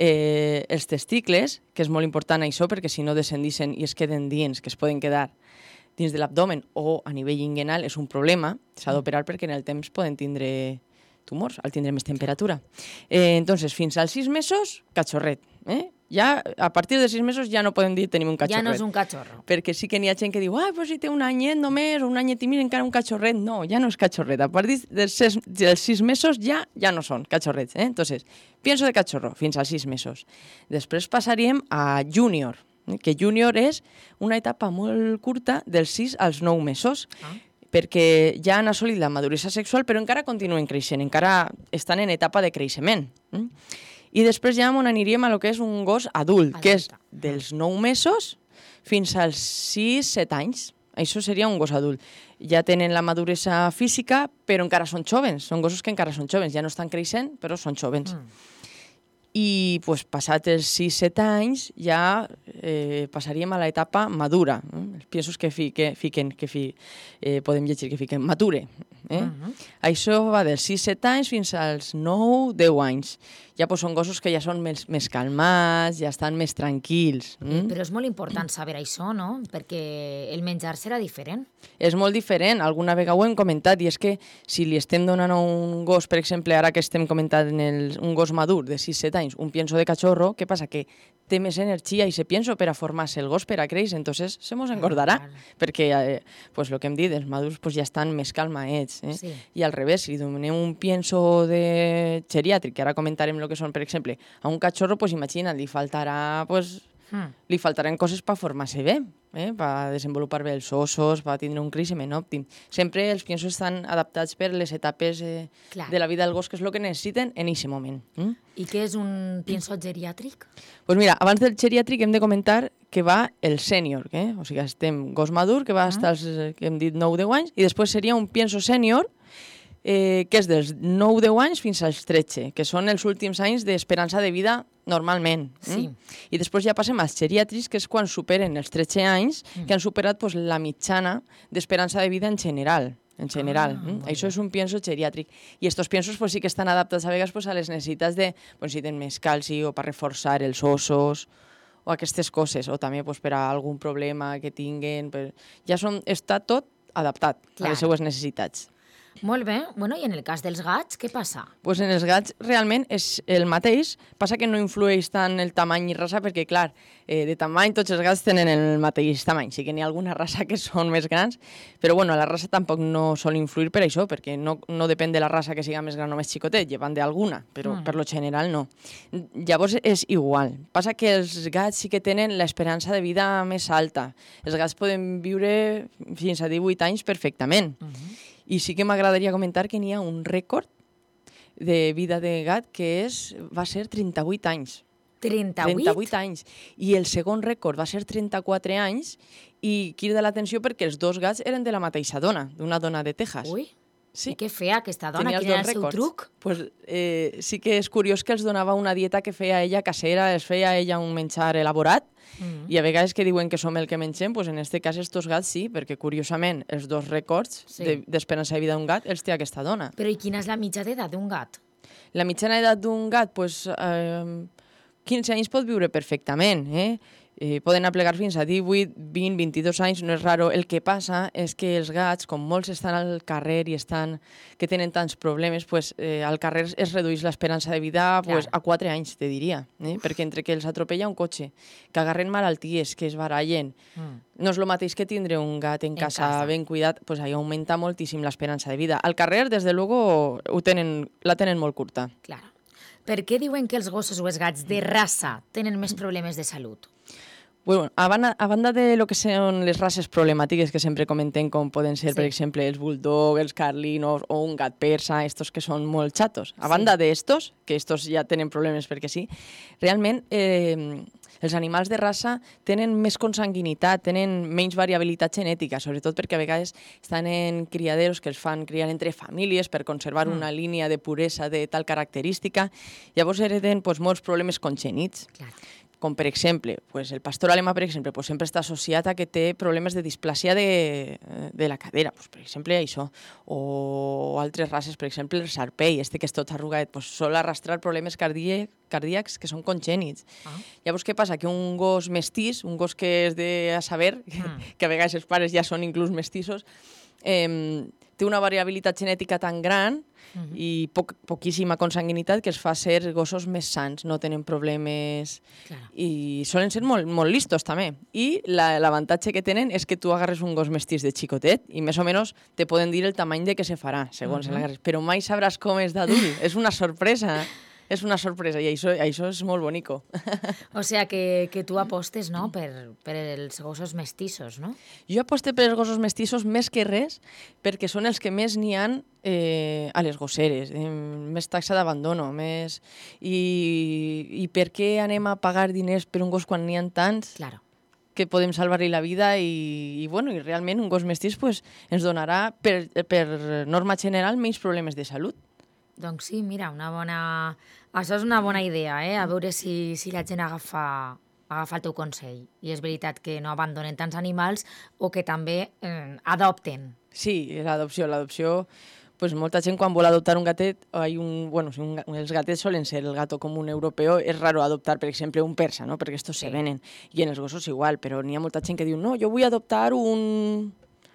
Speaker 18: els testicles, que és molt important això, perquè si no descendixen i es queden dins, que es poden quedar dins de l'abdomen o a nivell inguinal és un problema, s'ha d'operar perquè en el temps poden tindre tumors, al tindre més temperatura. Entonces, fins als 6 mesos, cachorret. Ja, a partir de 6 mesos ja no podem dir tenim un cachorret.
Speaker 11: Ja no és un cachorro.
Speaker 18: Perquè sí que n'hi ha gent que diu, però si té un anyet només, o un anyet i mig encara un cachorret. No, ja no és cachorret. A partir dels 6 mesos ja no són cachorrets. Entonces, pienso de cachorro fins als 6 mesos. Després passaríem a júnior, que júnior és una etapa molt curta dels 6 als 9 mesos. Perquè ja han assolit la maduresa sexual, però encara continuen creixent, encara estan en etapa de creixement. I després ja aniríem a lo que és un gos adult, que és dels 9 mesos fins als 6-7 anys. Això seria un gos adult. Ja tenen la maduresa física, però encara són jovens. Són gossos que encara són jovens. Ja no estan creixent, però són jovens. I pues, passats els 6-7 anys ja passaríem a l'etapa madura. Els piensos que podem llegir que fiquen mature. Això va dels 6-7 anys fins als 9-10 anys. Ja pues, són gossos que ja són més calmats, ja estan més tranquils.
Speaker 11: Però és molt important saber això, no? Perquè el menjar serà diferent.
Speaker 18: És molt diferent. Alguna vegada ho hem comentat, i és que si li estem donant a un gos, per exemple, ara que estem comentant un gos madur de 6-7 anys, un pienso de cachorro, què passa? Que té més energia i se pienso per a formar-se el gos, per a créixer, entonces se mos engordarà, perquè pues, el que hem dit, els madurs pues, ja estan més calmaets. Sí. I al revés, si donem un pienso de geriàtric, que ara comentarem el que són, per exemple, a un cachorro, pues, imagina't, li faltaran coses per formar-se bé, per desenvolupar bé els ossos, per tindre un creixement òptim. Sempre els piensos estan adaptats per les etapes de la vida del gos, que és el que necessiten en aquest moment.
Speaker 11: I què és un pienso geriàtric?
Speaker 18: Pues mira, abans del geriàtric hem de comentar que va el sènior, o sigui, estem gos madur, que va estar els, que hem dit, 9-10 anys, i després seria un pienso sènior, que és dels 9-10 anys fins als 13, que són els últims anys d'esperança de vida normalment.
Speaker 11: Sí.
Speaker 18: I després ja passem als geriàtrics, que és quan superen els 13 anys, que han superat pues, la mitjana d'esperança de vida en general. Això és un pienso geriàtric. I aquests piensos pues, sí que estan adaptats a vegades pues, a les necessitats de si tenen més calci o per reforçar els ossos o aquestes coses, o també pues, per a algun problema que tinguen. Ja està tot adaptat a les seues necessitats.
Speaker 11: Molt bé. Bueno, i en el cas dels gats, què passa?
Speaker 18: Pues en els gats realment és el mateix, passa que no influeix tant el tamany i raça, perquè clar, de tamany tots els gats tenen el mateix tamany, sí que n'hi ha alguna raça que són més grans, però bueno, la raça tampoc no sol influir per això, perquè no depèn de la raça que siga més gran o més xicotet, llevant d'alguna, però per lo general no. Llavors és igual. Passa que els gats sí que tenen l'esperança de vida més alta. Els gats poden viure fins a 18 anys perfectament. I sí que m'agradaria comentar que n'hi ha un rècord de vida de gat que va ser 38 anys. 38 anys. I el segon rècord va ser 34 anys i crida l'atenció perquè els dos gats eren de la mateixa dona, d'una dona de Texas.
Speaker 11: Ui,
Speaker 18: sí.
Speaker 11: I què feia aquesta dona? Quin era el seu truc?
Speaker 18: Pues, sí que és curiós que els donava una dieta que feia ella casera, es feia ella un menjar elaborat, i a vegades que diuen que som el que mengem, pues en aquest cas estos gats sí, perquè curiosament els dos rècords d'esperança de vida d'un gat els té aquesta dona.
Speaker 11: Però i quina és la mitjana d'edat d'un gat?
Speaker 18: La mitjana d'edat d'un gat, pues, 15 anys pot viure perfectament, poden aplegar fins a 18, 20, 22 anys, no és raro. El que passa és que els gats, com molts estan al carrer i que tenen tants problemes, pues, al carrer es redueix l'esperança de vida pues, a 4 anys, te diria. Perquè entre que els atropella un cotxe, que agarren malalties, que es barallen, no és el mateix que tindre un gat en casa ben cuidat, pues, ahí augmenta moltíssim l'esperança de vida. Al carrer, des de luego, la tenen molt curta.
Speaker 11: Clar. Per què diuen que els gossos o els gats de raça tenen més problemes de salut?
Speaker 18: Bueno, a banda de lo que són les races problemàtiques que sempre comentem, com poden ser, per exemple, els bulldog, els carlinos o un gat persa, estos que són molt xatos. A banda d'estos, que estos ja tenen problemes perquè sí, realment els animals de raça tenen més consanguinitat, tenen menys variabilitat genètica, sobretot perquè a vegades estan en criaderos que els fan criar entre famílies per conservar una línia de puresa de tal característica. Llavors hereden molts problemes congènits. Clar. Com per exemple, el pastor alemà, per exemple, sempre està associat a que té problemes de displàsia de la cadera, per exemple, això, o altres races, per exemple, el sarpei, que és tot arrugat, sol arrastrar problemes cardíacs que són congènits. Llavors, què passa? Que un gos mestís, un gos que és de a saber, que a vegades els pares ja són inclús mestissos, té una variabilitat genètica tan gran i poquíssima consanguinitat que es fa ser gossos més sants, no tenen problemes i solen ser molt, molt listos també. I l'avantatge que tenen és que tu agarres un gos mestís de xicotet i més o menys te poden dir el tamany de què se farà, segons l'agarres, però mai sabràs com és d'adult, és una sorpresa. És una sorpresa i això és molt bonico.
Speaker 11: O sea que tu apostes, no?, per els gossos mestissos, no?
Speaker 18: Jo aposte per els gossos mestissos més que res perquè són els que més n'hi ha a les gosseres, més taxa d'abandono, més... I per què anem a pagar diners per un gos quan n'hi ha tants?
Speaker 11: Claro.
Speaker 18: Que podem salvar-li la vida i realment un gos mestís pues, ens donarà per norma general menys problemes de salut.
Speaker 11: Doncs sí, mira, això és una bona idea, a veure si la gent agafa el teu consell. I és veritat que no abandonen tants animals o que també adopten.
Speaker 18: Sí, l'adopció, pues molta gent quan vol adoptar un gatet, els gatets solen ser el gato común europeu, és raro adoptar, per exemple, un persa, no? Perquè estos se venen, i en els gossos igual, però n'hi ha molta gent que diu, no, jo vull adoptar un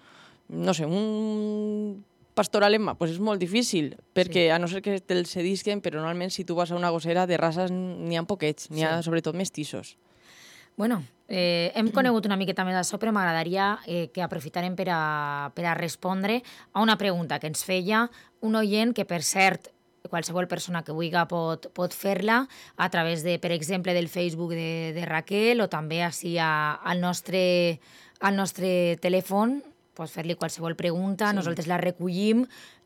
Speaker 18: pastor alemà, pues és molt difícil, perquè a no ser que te'l cedisquen, però normalment si tu vas a una gossera de races n'hi ha poquets, n'hi ha sobretot mestissos.
Speaker 11: Bueno, hem conegut una miqueta més d'això, però m'agradaria que aprofitarem per a respondre a una pregunta que ens feia un oient que, per cert, qualsevol persona que vulgui pot fer-la a través, per exemple, del Facebook de Raquel o també així al nostre telèfon. Pots fer-li qualsevol pregunta, nosaltres la recollim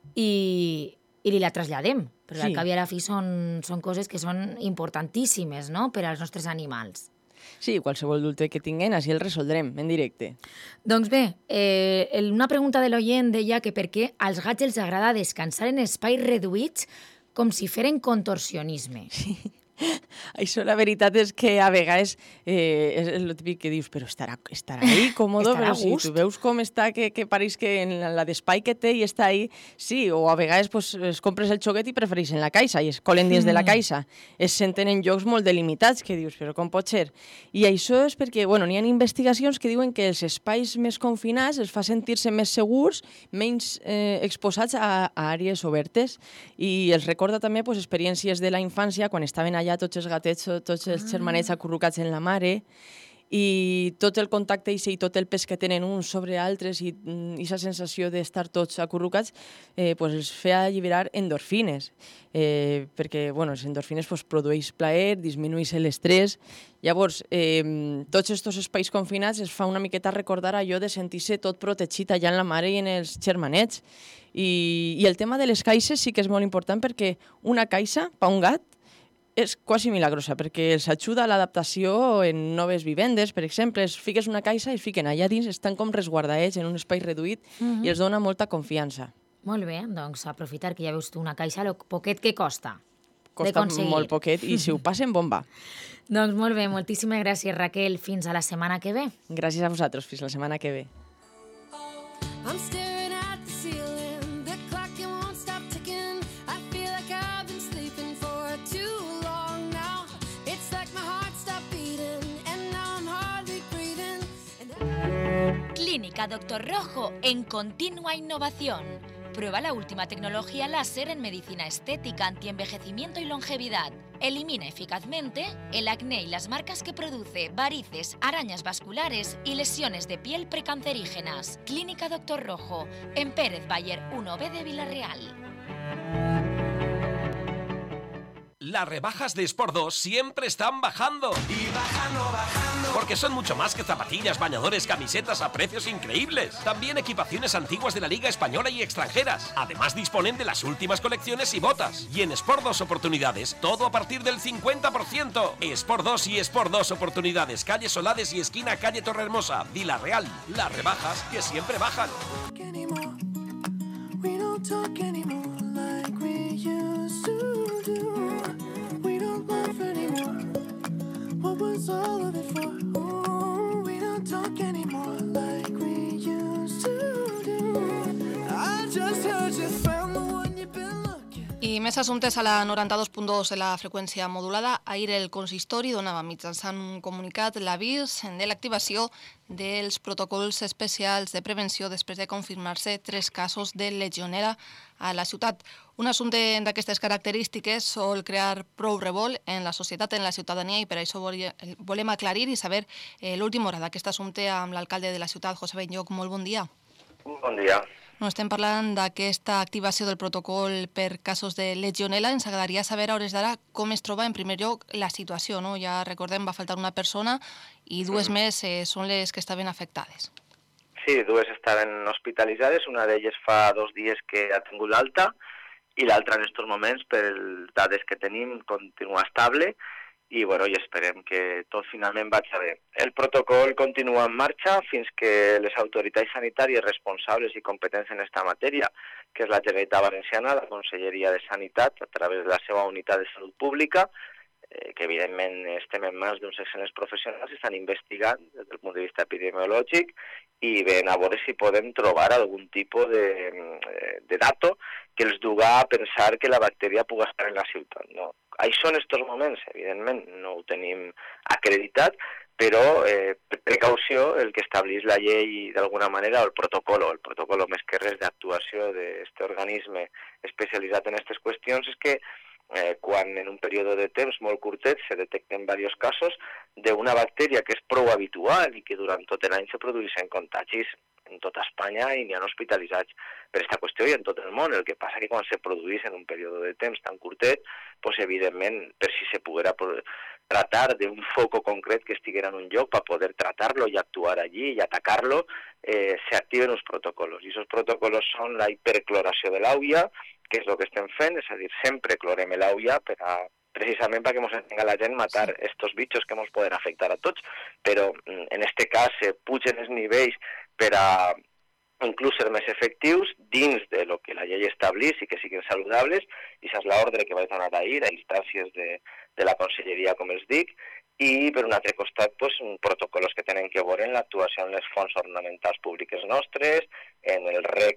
Speaker 11: i li la traslladem. Però al cap i a la fi són coses que són importantíssimes, no?, per als nostres animals.
Speaker 18: Sí, qualsevol dubte que tinguin, així el resoldrem en directe.
Speaker 11: Doncs bé, una pregunta de l'oient deia que per què als gats els agrada descansar en espais reduïts com si feren contorsionisme.
Speaker 18: Sí. Això la veritat és que a vegades és el típic que dius, però estarà ahí còmode, però si tu veus com està, que pareix que en la d'espai que té i està ahí, sí, o a vegades es compres el xoguet i prefereixen la caixa i es colen dins de la caixa. Es senten en llocs molt delimitats que dius, però com pot ser? I això és perquè, n'hi ha investigacions que diuen que els espais més confinats els fa sentir-se més segurs, menys exposats a àrees obertes i els recorda també experiències de la infància quan estaven allà tots els gatets, tots els germanets acurrucats en la mare i tot el contacte i tot el pes que tenen uns sobre altres i aquesta sensació d'estar tots acurrucats els feia alliberar endorfines perquè les endorfines produeix plaer, disminueix l'estrès. Llavors, tots aquests espais confinats es fa una miqueta recordar allò de sentir-se tot protegit allà en la mare i en els germanets. I el tema de les caixes sí que és molt important perquè una caixa, per un gat, és quasi milagrosa, perquè els ajuda a l'adaptació en noves vivendes, per exemple, es fiques una caixa i es fiquen allà dins, estan com resguardats en un espai reduït i els dona molta confiança.
Speaker 11: Molt bé, doncs aprofitar que ja veus tu una caixa, el poquet que costa.
Speaker 18: Costa molt poquet i si ho passen, bomba.
Speaker 11: Doncs molt bé, moltíssimes gràcies, Raquel. Fins a la setmana que ve.
Speaker 18: Gràcies a vosaltres, fins la setmana que ve.
Speaker 4: Clínica Doctor Rojo en continua innovación. Prueba la última tecnología láser en medicina estética, antienvejecimiento y longevidad. Elimina eficazmente el acné y las marcas que produce, varices, arañas vasculares y lesiones de piel precancerígenas. Clínica Doctor Rojo, en Pérez Bayer 1B de Villarreal.
Speaker 7: Las rebajas de Sport 2 siempre están bajando. Y bajando. Porque son mucho más que zapatillas, bañadores, camisetas a precios increíbles. También equipaciones antiguas de la Liga Española y extranjeras. Además disponen de las últimas colecciones y botas. Y en Sport 2 Oportunidades, todo a partir del 50%. Sport 2 y Sport 2 Oportunidades, calle Solades y esquina calle Torrehermosa, Villarreal. Las rebajas que siempre bajan.
Speaker 1: I més assumptes a la 92.2 de la freqüència modulada. Ahir el consistori donava mitjançant un comunicat l'avís de l'activació dels protocols especials de prevenció després de confirmar-se 3 casos de legionela a la ciutat. Un assumpte d'aquestes característiques sol crear prou revolt en la societat, en la ciutadania, i per això volem aclarir i saber l'última hora d'aquest assumpte amb l'alcalde de la ciutat, José Benlloch. Molt bon dia.
Speaker 19: Bon dia.
Speaker 1: No estem parlant d'aquesta activació del protocol per casos de legionela. Ens agradaria saber a hores d'ara com es troba en primer lloc la situació, no? Ja recordem, va faltar una persona i 2 més són les que estaven afectades.
Speaker 19: Sí, 2 estaven hospitalitzades, una d'elles fa 2 dies que ha tingut l'alta i l'altra en aquests moments, per les dades que tenim, continua estable i, bueno, i esperem que tot finalment vagi bé. El protocol continua en marxa fins que les autoritats sanitàries responsables i competents en aquesta matèria, que és la Generalitat Valenciana, la Conselleria de Sanitat, a través de la seva unitat de salut pública, que evidentment estem en mans d'uns excel·lents professionals, estan investigant des del punt de vista epidemiològic i ven a veure si podem trobar algun tipus de dato que els duga a pensar que la bacteria pugui estar en la ciutat. No. Això en aquests moments, evidentment, no ho tenim acreditat, però per precaució el que estableix la llei d'alguna manera, o el protocol més que res d'actuació d'aquest organisme especialitzat en aquestes qüestions, és que quan en un període de temps molt curtet se detecten diversos casos d'una bactèria que és prou habitual i que durant tot l'any se produeixen contagis en tota Espanya i n'hi ha hospitalitzats per aquesta qüestió i en tot el món. El que passa que quan se produeix en un període de temps tan curtet, doncs evidentment, per si se poguera tratar d'un foco concret que estiguera en un lloc per poder tratar-lo i actuar allí i atacar-lo, se activen uns protocols. I aquests protocols són la hipercloració de l'àuia, que és el que estem fent, és a dir, sempre clorem l'àuia precisament perquè ens entenga la gent matar estos bitxos que ens poden afectar a tots, però en aquest cas se pugen els nivells per a inclús ser més efectius dins de lo que la llei estableix i que siguin saludables, i això és l'ordre que vaig donar ahir a instàncies de la Conselleria, com els dic, i per un altre costat protocols que tenen que veure en l'actuació en les fonts ornamentals públiques nostres, en el rec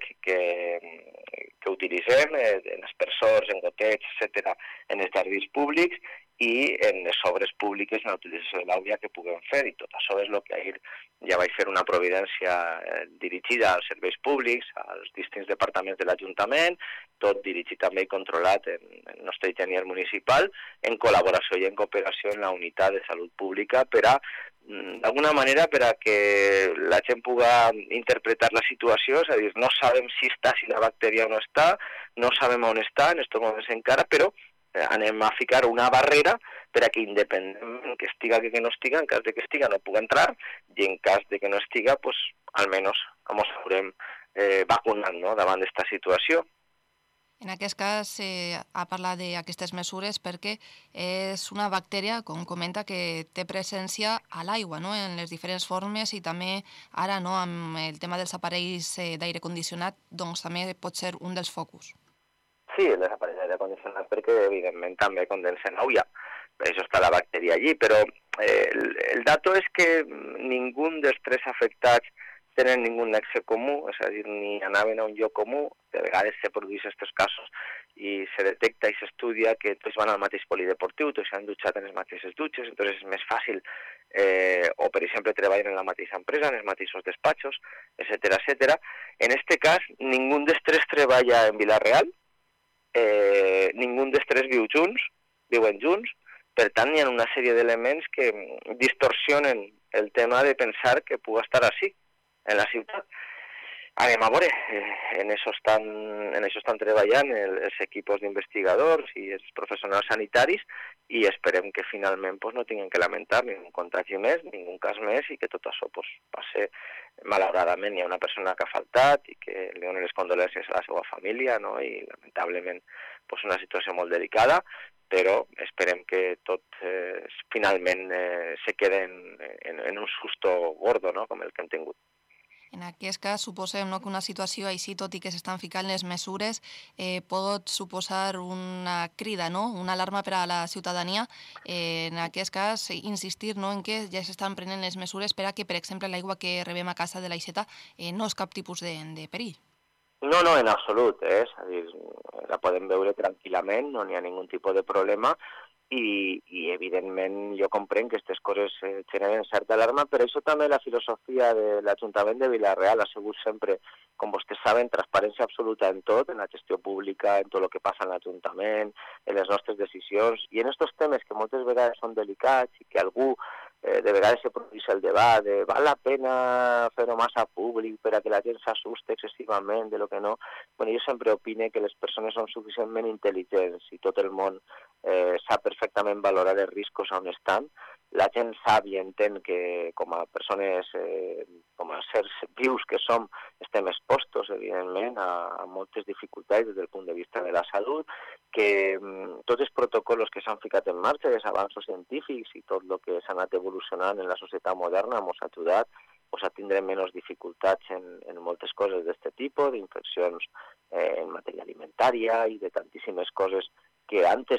Speaker 19: que utilitzem, en aspersors, en gotets, etc., en els jardins públics i en les obres públiques, en la utilització de l'àuia que puguem fer. I tot això és el que ahir ja vaig fer una providència dirigida als serveis públics, als distints departaments de l'Ajuntament, tot dirigit també i controlat en el nostre enginyer municipal, en col·laboració i en cooperació en la unitat de salut pública per a, d'alguna manera, per a que la gent pugui interpretar la situació, és a dir, no sabem si està, si la bactèria no està, no sabem on està en aquests moments encara, però anem a ficar una barrera per a que independentment que estiga que no estiga, en cas de que estiga no pugui entrar, i en cas de que no estiga, pues, almenys ens haurem vacunat, no?, davant d'esta situació.
Speaker 1: En aquest cas, ha parlat d'aquestes mesures perquè és una bactèria, com comenta, que té presència a l'aigua, no?, en les diferents formes, i també ara, no?, amb el tema dels aparells d'aire condicionat, doncs també pot ser un dels focus.
Speaker 19: Sí, els aparells d'aire condicionat perquè, evidentment, també condensen l'àuia. Per això està la bactèria allí, però el dato és que ningú dels 3 afectats tenen ningú nexe comú, és a dir, ni anaven a un lloc comú. De vegades se produeixen aquests casos i se detecta i s'estudia que tots van al mateix polideportiu, tots s'han dutxat en les mateixes dutxes, entonces és més fàcil, o per exemple treballen en la mateixa empresa, en els mateixos despatxos, etc. En aquest cas, ningú dels 3 treballa en Vila-real, ningú dels 3 viuen junts, per tant hi ha una sèrie d'elements que distorsionen el tema de pensar que pugui estar així, en la ciutat. Anem a veure, en això estan treballant els equips d'investigadors i els professionals sanitaris i esperem que finalment no tinguem que lamentar ningú contagi més, ningú cas més i que tot això passi. Malauradament hi ha una persona que ha faltat i que li donen les condolències a la seva família, no? I lamentablement és una situació molt delicada, però esperem que tot finalment se quede en un susto gordo, no?, com el que hem tingut.
Speaker 1: En aquest cas, suposem que una situació així, tot i que s'estan ficant les mesures, pot suposar una crida, una alarma per a la ciutadania. En aquest cas, insistir en que ja s'estan prenent les mesures per a que, per exemple, l'aigua que rebem a casa de l'Aixeta no és cap tipus de perill.
Speaker 19: No, no, en absolut, és a dir, la podem veure tranquil·lament, no n'hi ha ningun tipus de problema i evidentment jo comprenc que aquestes coses generen certa alarma, però això també la filosofia de l'Ajuntament de Vila-real ha sigut sempre, com vostès saben, transparència absoluta en tot, en la gestió pública, en tot el que passa en l'Ajuntament, en les nostres decisions, i en aquests temes que moltes vegades són delicats i que algú de vegades se produeix el debat de val la pena fer-ho massa públic per a que la gent s'assuste excessivament de lo que no. Bueno, jo sempre opine que les persones són suficientment intel·ligents i tot el món sap perfectament valorar els riscos on estan. La gent sap i entén que com a persones, com a sers vius que som, estem expostos, evidentment, a moltes dificultats des del punt de vista de la salut, que tots els protocols que s'han ficat en marxa, els avanços científics i tot el que s'ha anat evolucionant en la societat moderna ens ha ajudat a tindre menys dificultats en moltes coses d'aquest tipus, d'infeccions en matèria alimentària i de tantíssimes coses que antes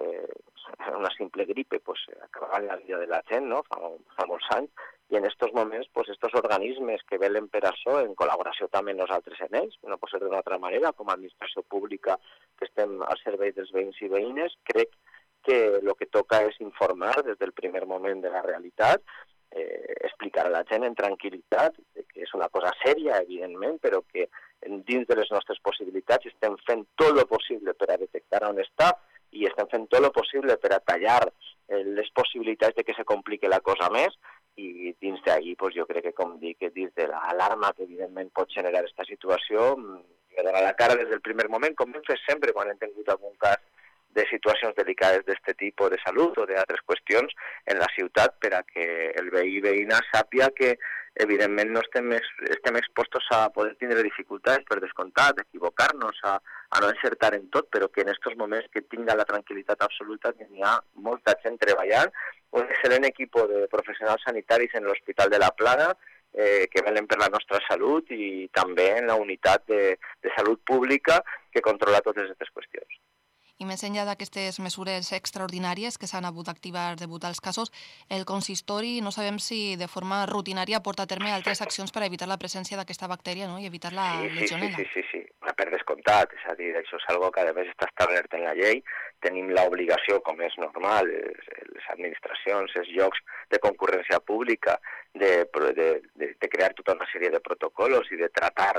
Speaker 19: una simple gripe acabava la vida de la gent, no? Fa molts anys, i en aquests moments estos organismes que velen per això, en col·laboració també nosaltres en ells, no pot ser d'una altra manera, com a administració pública que estem al servei dels veïns i veïnes, crec que el que toca és informar des del primer moment de la realitat, explicar a la gent en tranquil·litat que és una cosa sèria, evidentment, però que dins de les nostres possibilitats estem fent tot el possible per a detectar on està i estem fent tot el possible per a tallar les possibilitats de que se compliqui la cosa més i dins d'ahir jo crec que, com dic, dins de l'alarma que evidentment pot generar aquesta situació, jo he donat la cara des del primer moment, com hem fet sempre quan hem tingut algun cas de situacions delicades d'aquest tipus de salut o d'altres qüestions en la ciutat per a que el veí i veïna sàpia que evidentment no estem expostos a poder tindre dificultats per descomptat, equivocar-nos, a no encertar en tot, però que en aquests moments que tinga la tranquil·litat absoluta que hi ha molta gent treballant, un excel·lent equip de professionals sanitaris en l'Hospital de la Plana que velen per la nostra salut i també en la unitat de salut pública que controla totes aquestes qüestions.
Speaker 1: I més enllà d'aquestes mesures extraordinàries que s'han hagut d'activar degut als casos, el consistori no sabem si de forma rutinària porta a terme altres accions per evitar la presència d'aquesta bactèria, no? I evitar la legionel·la.
Speaker 19: Sí, per descomptat, és a dir, això és algo que a més està establert en la llei, tenim l'obligació, com és normal, les administracions, els llocs de concurrència pública, de crear tota una sèrie de protocols i de tratar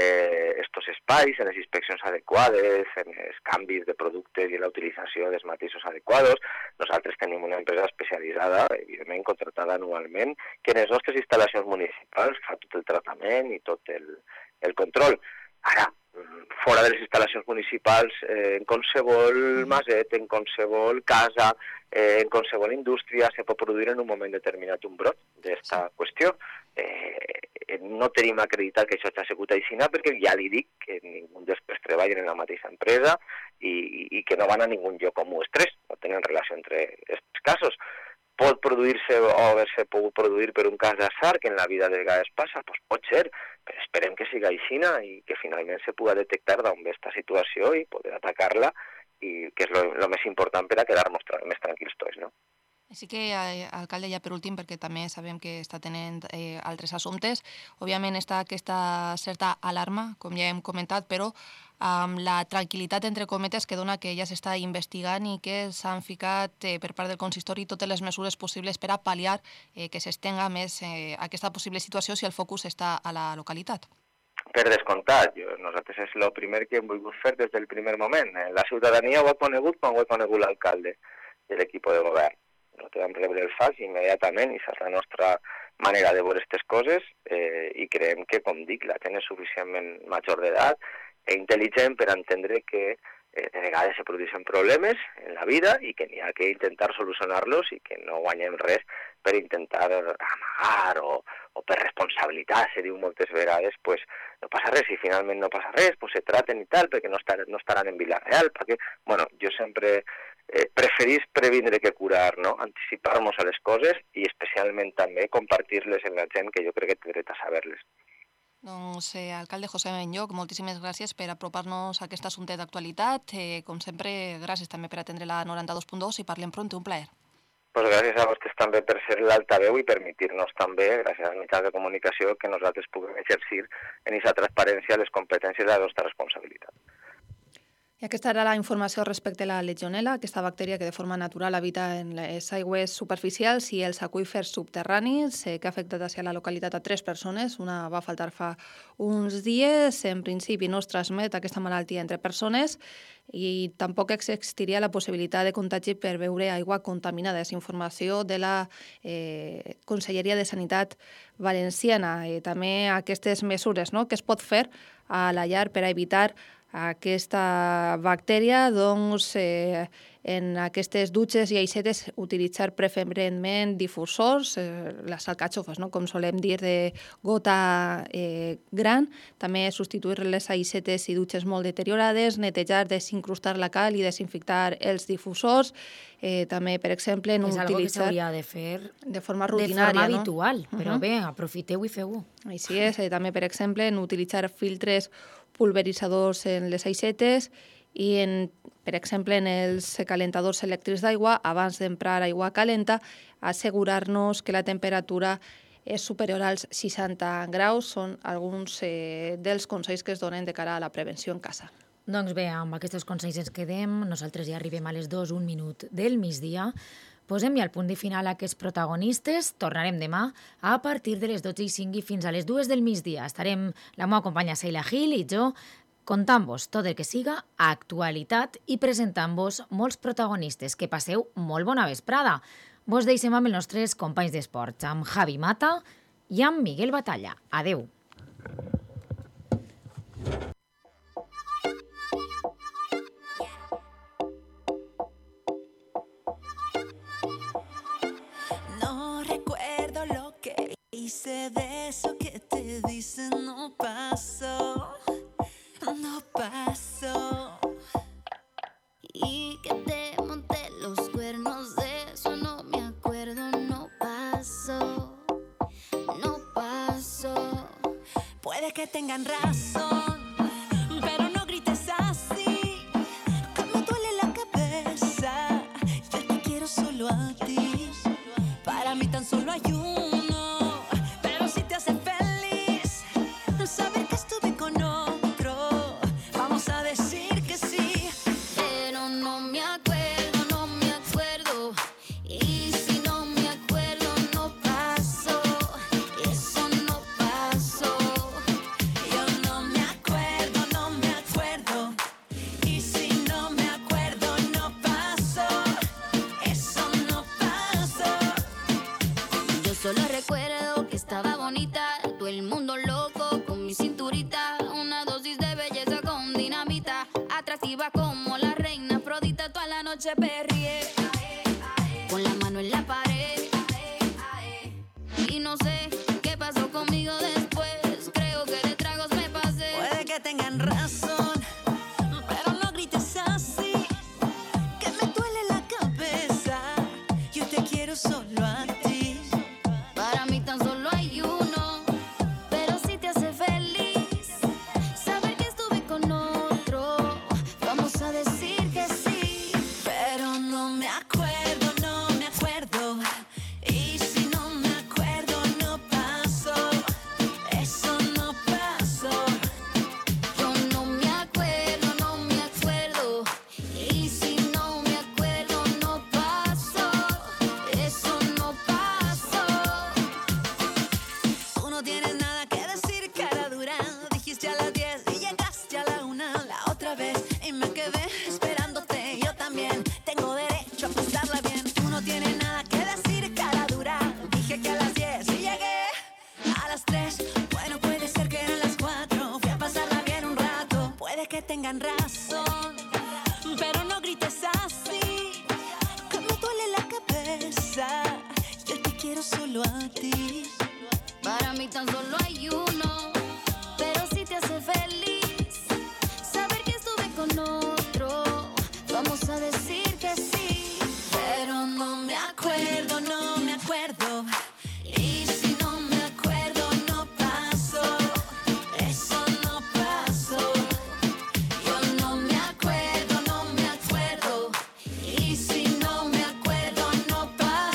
Speaker 19: estos espais en les inspeccions adequades, en els canvis de productes i la utilització dels mateixos adequados. Nosaltres tenim una empresa especialitzada, evidentment contratada anualment, que en les nostres instal·lacions municipals fa tot el tractament i tot el control. Ara, fora de les instal·lacions municipals, en qualsevol maset, en qualsevol casa, en qualsevol indústria, se pot produir en un moment determinat un brot d'esta qüestió. No tenim acreditat que això s'ha sigut així, perquè ja li dic que ningú després treballa en la mateixa empresa i que no van a ningun lloc com els tres, no tenen relació entre aquests casos. Pot produir-se o haver-se pogut produir per un cas d'atzar, que en la vida de vegades passa, doncs pot ser, però esperem que siga així i que finalment se pugui detectar d'on ve aquesta situació i poder atacar-la, i que és el més important per a quedar-nos més tranquils tots, no?
Speaker 1: Sí que, alcalde, ja per últim, perquè també sabem que està tenint altres assumptes, òbviament està aquesta certa alarma, com ja hem comentat, però amb la tranquil·litat, entre cometes, que dona que ja s'està investigant i que s'han ficat per part del consistori totes les mesures possibles per a pal·liar que s'estenga més aquesta possible situació si el focus està a la localitat.
Speaker 19: Per descomptat, nosaltres és el primer que hem volgut fer des del primer moment. La ciutadania ho ha conegut quan ho ha conegut l'alcalde de l'equip de govern. Nosaltres vam rebre el fax immediatament i és la nostra manera de veure aquestes coses i creiem que, com dic, la gent és suficientment major d'edat i intel·ligent per entendre que de vegades se produeixen problemes en la vida i que n'hi ha que intentar solucionar-los i que no guanyem res per intentar amagar o per responsabilitat, se diu moltes vegades, pues no passa res, si finalment no passa res, pues se traten i tal, perquè no estaran en Vila-real, perquè, bueno, jo sempre preferís previndre que curar, no? Anticipar-nos a les coses i especialment també compartir-les amb la gent que jo crec que té dret a saber-les.
Speaker 1: Doncs, alcalde José Benlloch, moltíssimes gràcies per apropar-nos a aquest assumpte d'actualitat. Com sempre, gràcies també per atendre la 92.2 i parlem pront, un plaer.
Speaker 19: Pues gràcies a vostès també per ser l'altaveu i permetir-nos també, gràcies als mitjans de comunicació, que nosaltres puguem exercir en aquesta transparència les competències de la nostra responsabilitat.
Speaker 1: I aquesta era la informació respecte a la legionel·la, aquesta bactèria que de forma natural habita en les aigües superficials i els aqüífers subterranis, que ha afectat a la localitat a 3 persones. Una va faltar fa uns dies. En principi no es transmet aquesta malaltia entre persones i tampoc existiria la possibilitat de contagi per beure aigua contaminada. És informació de la Conselleria de Sanitat Valenciana. També aquestes mesures, no?, que es pot fer a la llar per a evitar aquesta bactèria, doncs, en aquestes dutxes i aixetes utilitzar preferentment difusors, les alcatxofes, no?, com solem dir, de gota gran. També substituir les aixetes i dutxes molt deteriorades, netejar, desincrustar la cal i desinfectar els difusors. També, per exemple, no utilitzar...
Speaker 11: És algo que s'hauria de fer
Speaker 1: de forma rutinària,
Speaker 11: de forma
Speaker 1: no?
Speaker 11: habitual, però bé, aprofiteu i feu-ho.
Speaker 1: Així és. També, per exemple, no utilitzar filtres pulveritzadors en les aixetes i, per exemple, en els calentadors elèctrics d'aigua, abans d'emprar aigua calenta, assegurar-nos que la temperatura és superior als 60 graus. Són alguns dels consells que es donen de cara a la prevenció en casa.
Speaker 11: Doncs bé, amb aquests consells ens quedem. Nosaltres ja arribem a les 2, 1 minut del migdia. Posem ja el punt de final a aquests protagonistes. Tornarem demà a partir de les 12:05 i fins a les 2 del migdia. Estarem la meva companya Sheila Gil i jo contant-vos tot el que siga actualitat i presentant-vos molts protagonistes. Que passeu molt bona vesprada. Vos deixem amb els nostres companys d'esports, amb Javi Mata i amb Miguel Batalla. Adeu.
Speaker 20: No recuerdo lo que hice, de eso que te dicen no pasó, no pasó. Y que te monté los cuernos, de eso no me acuerdo, no pasó, no pasó. Puede que tengan razón, pero no grites así, que me duele la cabeza. Yo te quiero solo a ti, para mí tan solo hay uno, pero si te hace feliz saber que estuve con otro, vamos a decir que sí. Pero no me acuerdo, no me acuerdo, y si no me acuerdo no pasó, eso no pasó. Yo no me acuerdo, no me acuerdo, y si no me acuerdo no pasó, eso no pasó. Yo solo recuerdo que estaba bonita, todo el mundo loco con mi cinturita, una dosis de belleza con dinamita, atractiva como la reina Afrodita, toda la noche perrié, con la mano en la pared, y no sé qué pasó conmigo después, creo que de tragos me pasé. Puede que tengan razón, pero no grites así, que me duele la cabeza, yo te quiero solo a ti, para mí tan solo hay uno, pero si te hace feliz saber que estuve con otro, vamos a decir que sí. Pero no me acuerdo, no me acuerdo, y si no me acuerdo no pasó, eso no pasó. Yo no me acuerdo, no me acuerdo, y si no me acuerdo no pasó, eso no pasó. Tú no tienes nada que decir, cara dura, dijiste a las 10 y llegaste a la 1 la otra vez, y me quedé esperándote, yo también tengo derecho a pasarla bien. Tú no tienes nada que decir, cara dura, dije que a las 10 y llegué a las 3, bueno puede ser que eran las 4, fui a pasarla bien un rato. Puede que tengan razón, pero no grites así, que me duele la cabeza, yo te quiero solo a ti, para mí tan solo hay uno, pero si te hace feliz saber que estuve con otro, vamos a decir que sí. Pero no me acuerdo, no me acuerdo, y si no me acuerdo no pasó, eso no pasó. Yo no me acuerdo, no me acuerdo, y si no me acuerdo no pasó.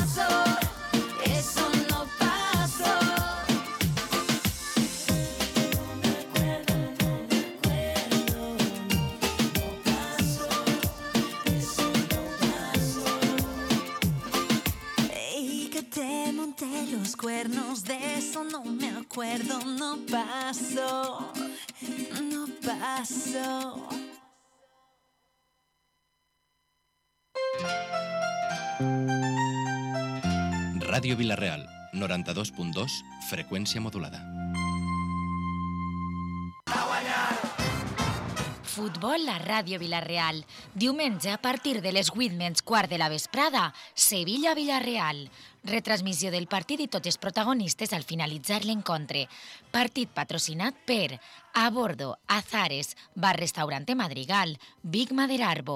Speaker 20: recuerdo, no paso, no paso.
Speaker 21: Ràdio Vila-real, 92.2, freqüència modulada.
Speaker 11: Futbol a Ràdio Vila-real. Diumenge a partir de les 8:15 de la vesprada, Sevilla-Villarreal. Retransmissió del partit i tots els protagonistes al finalitzar l'encontre. Partit patrocinat per A Bordo, Azares, Bar Restaurante Madrigal, Big Maderarbo,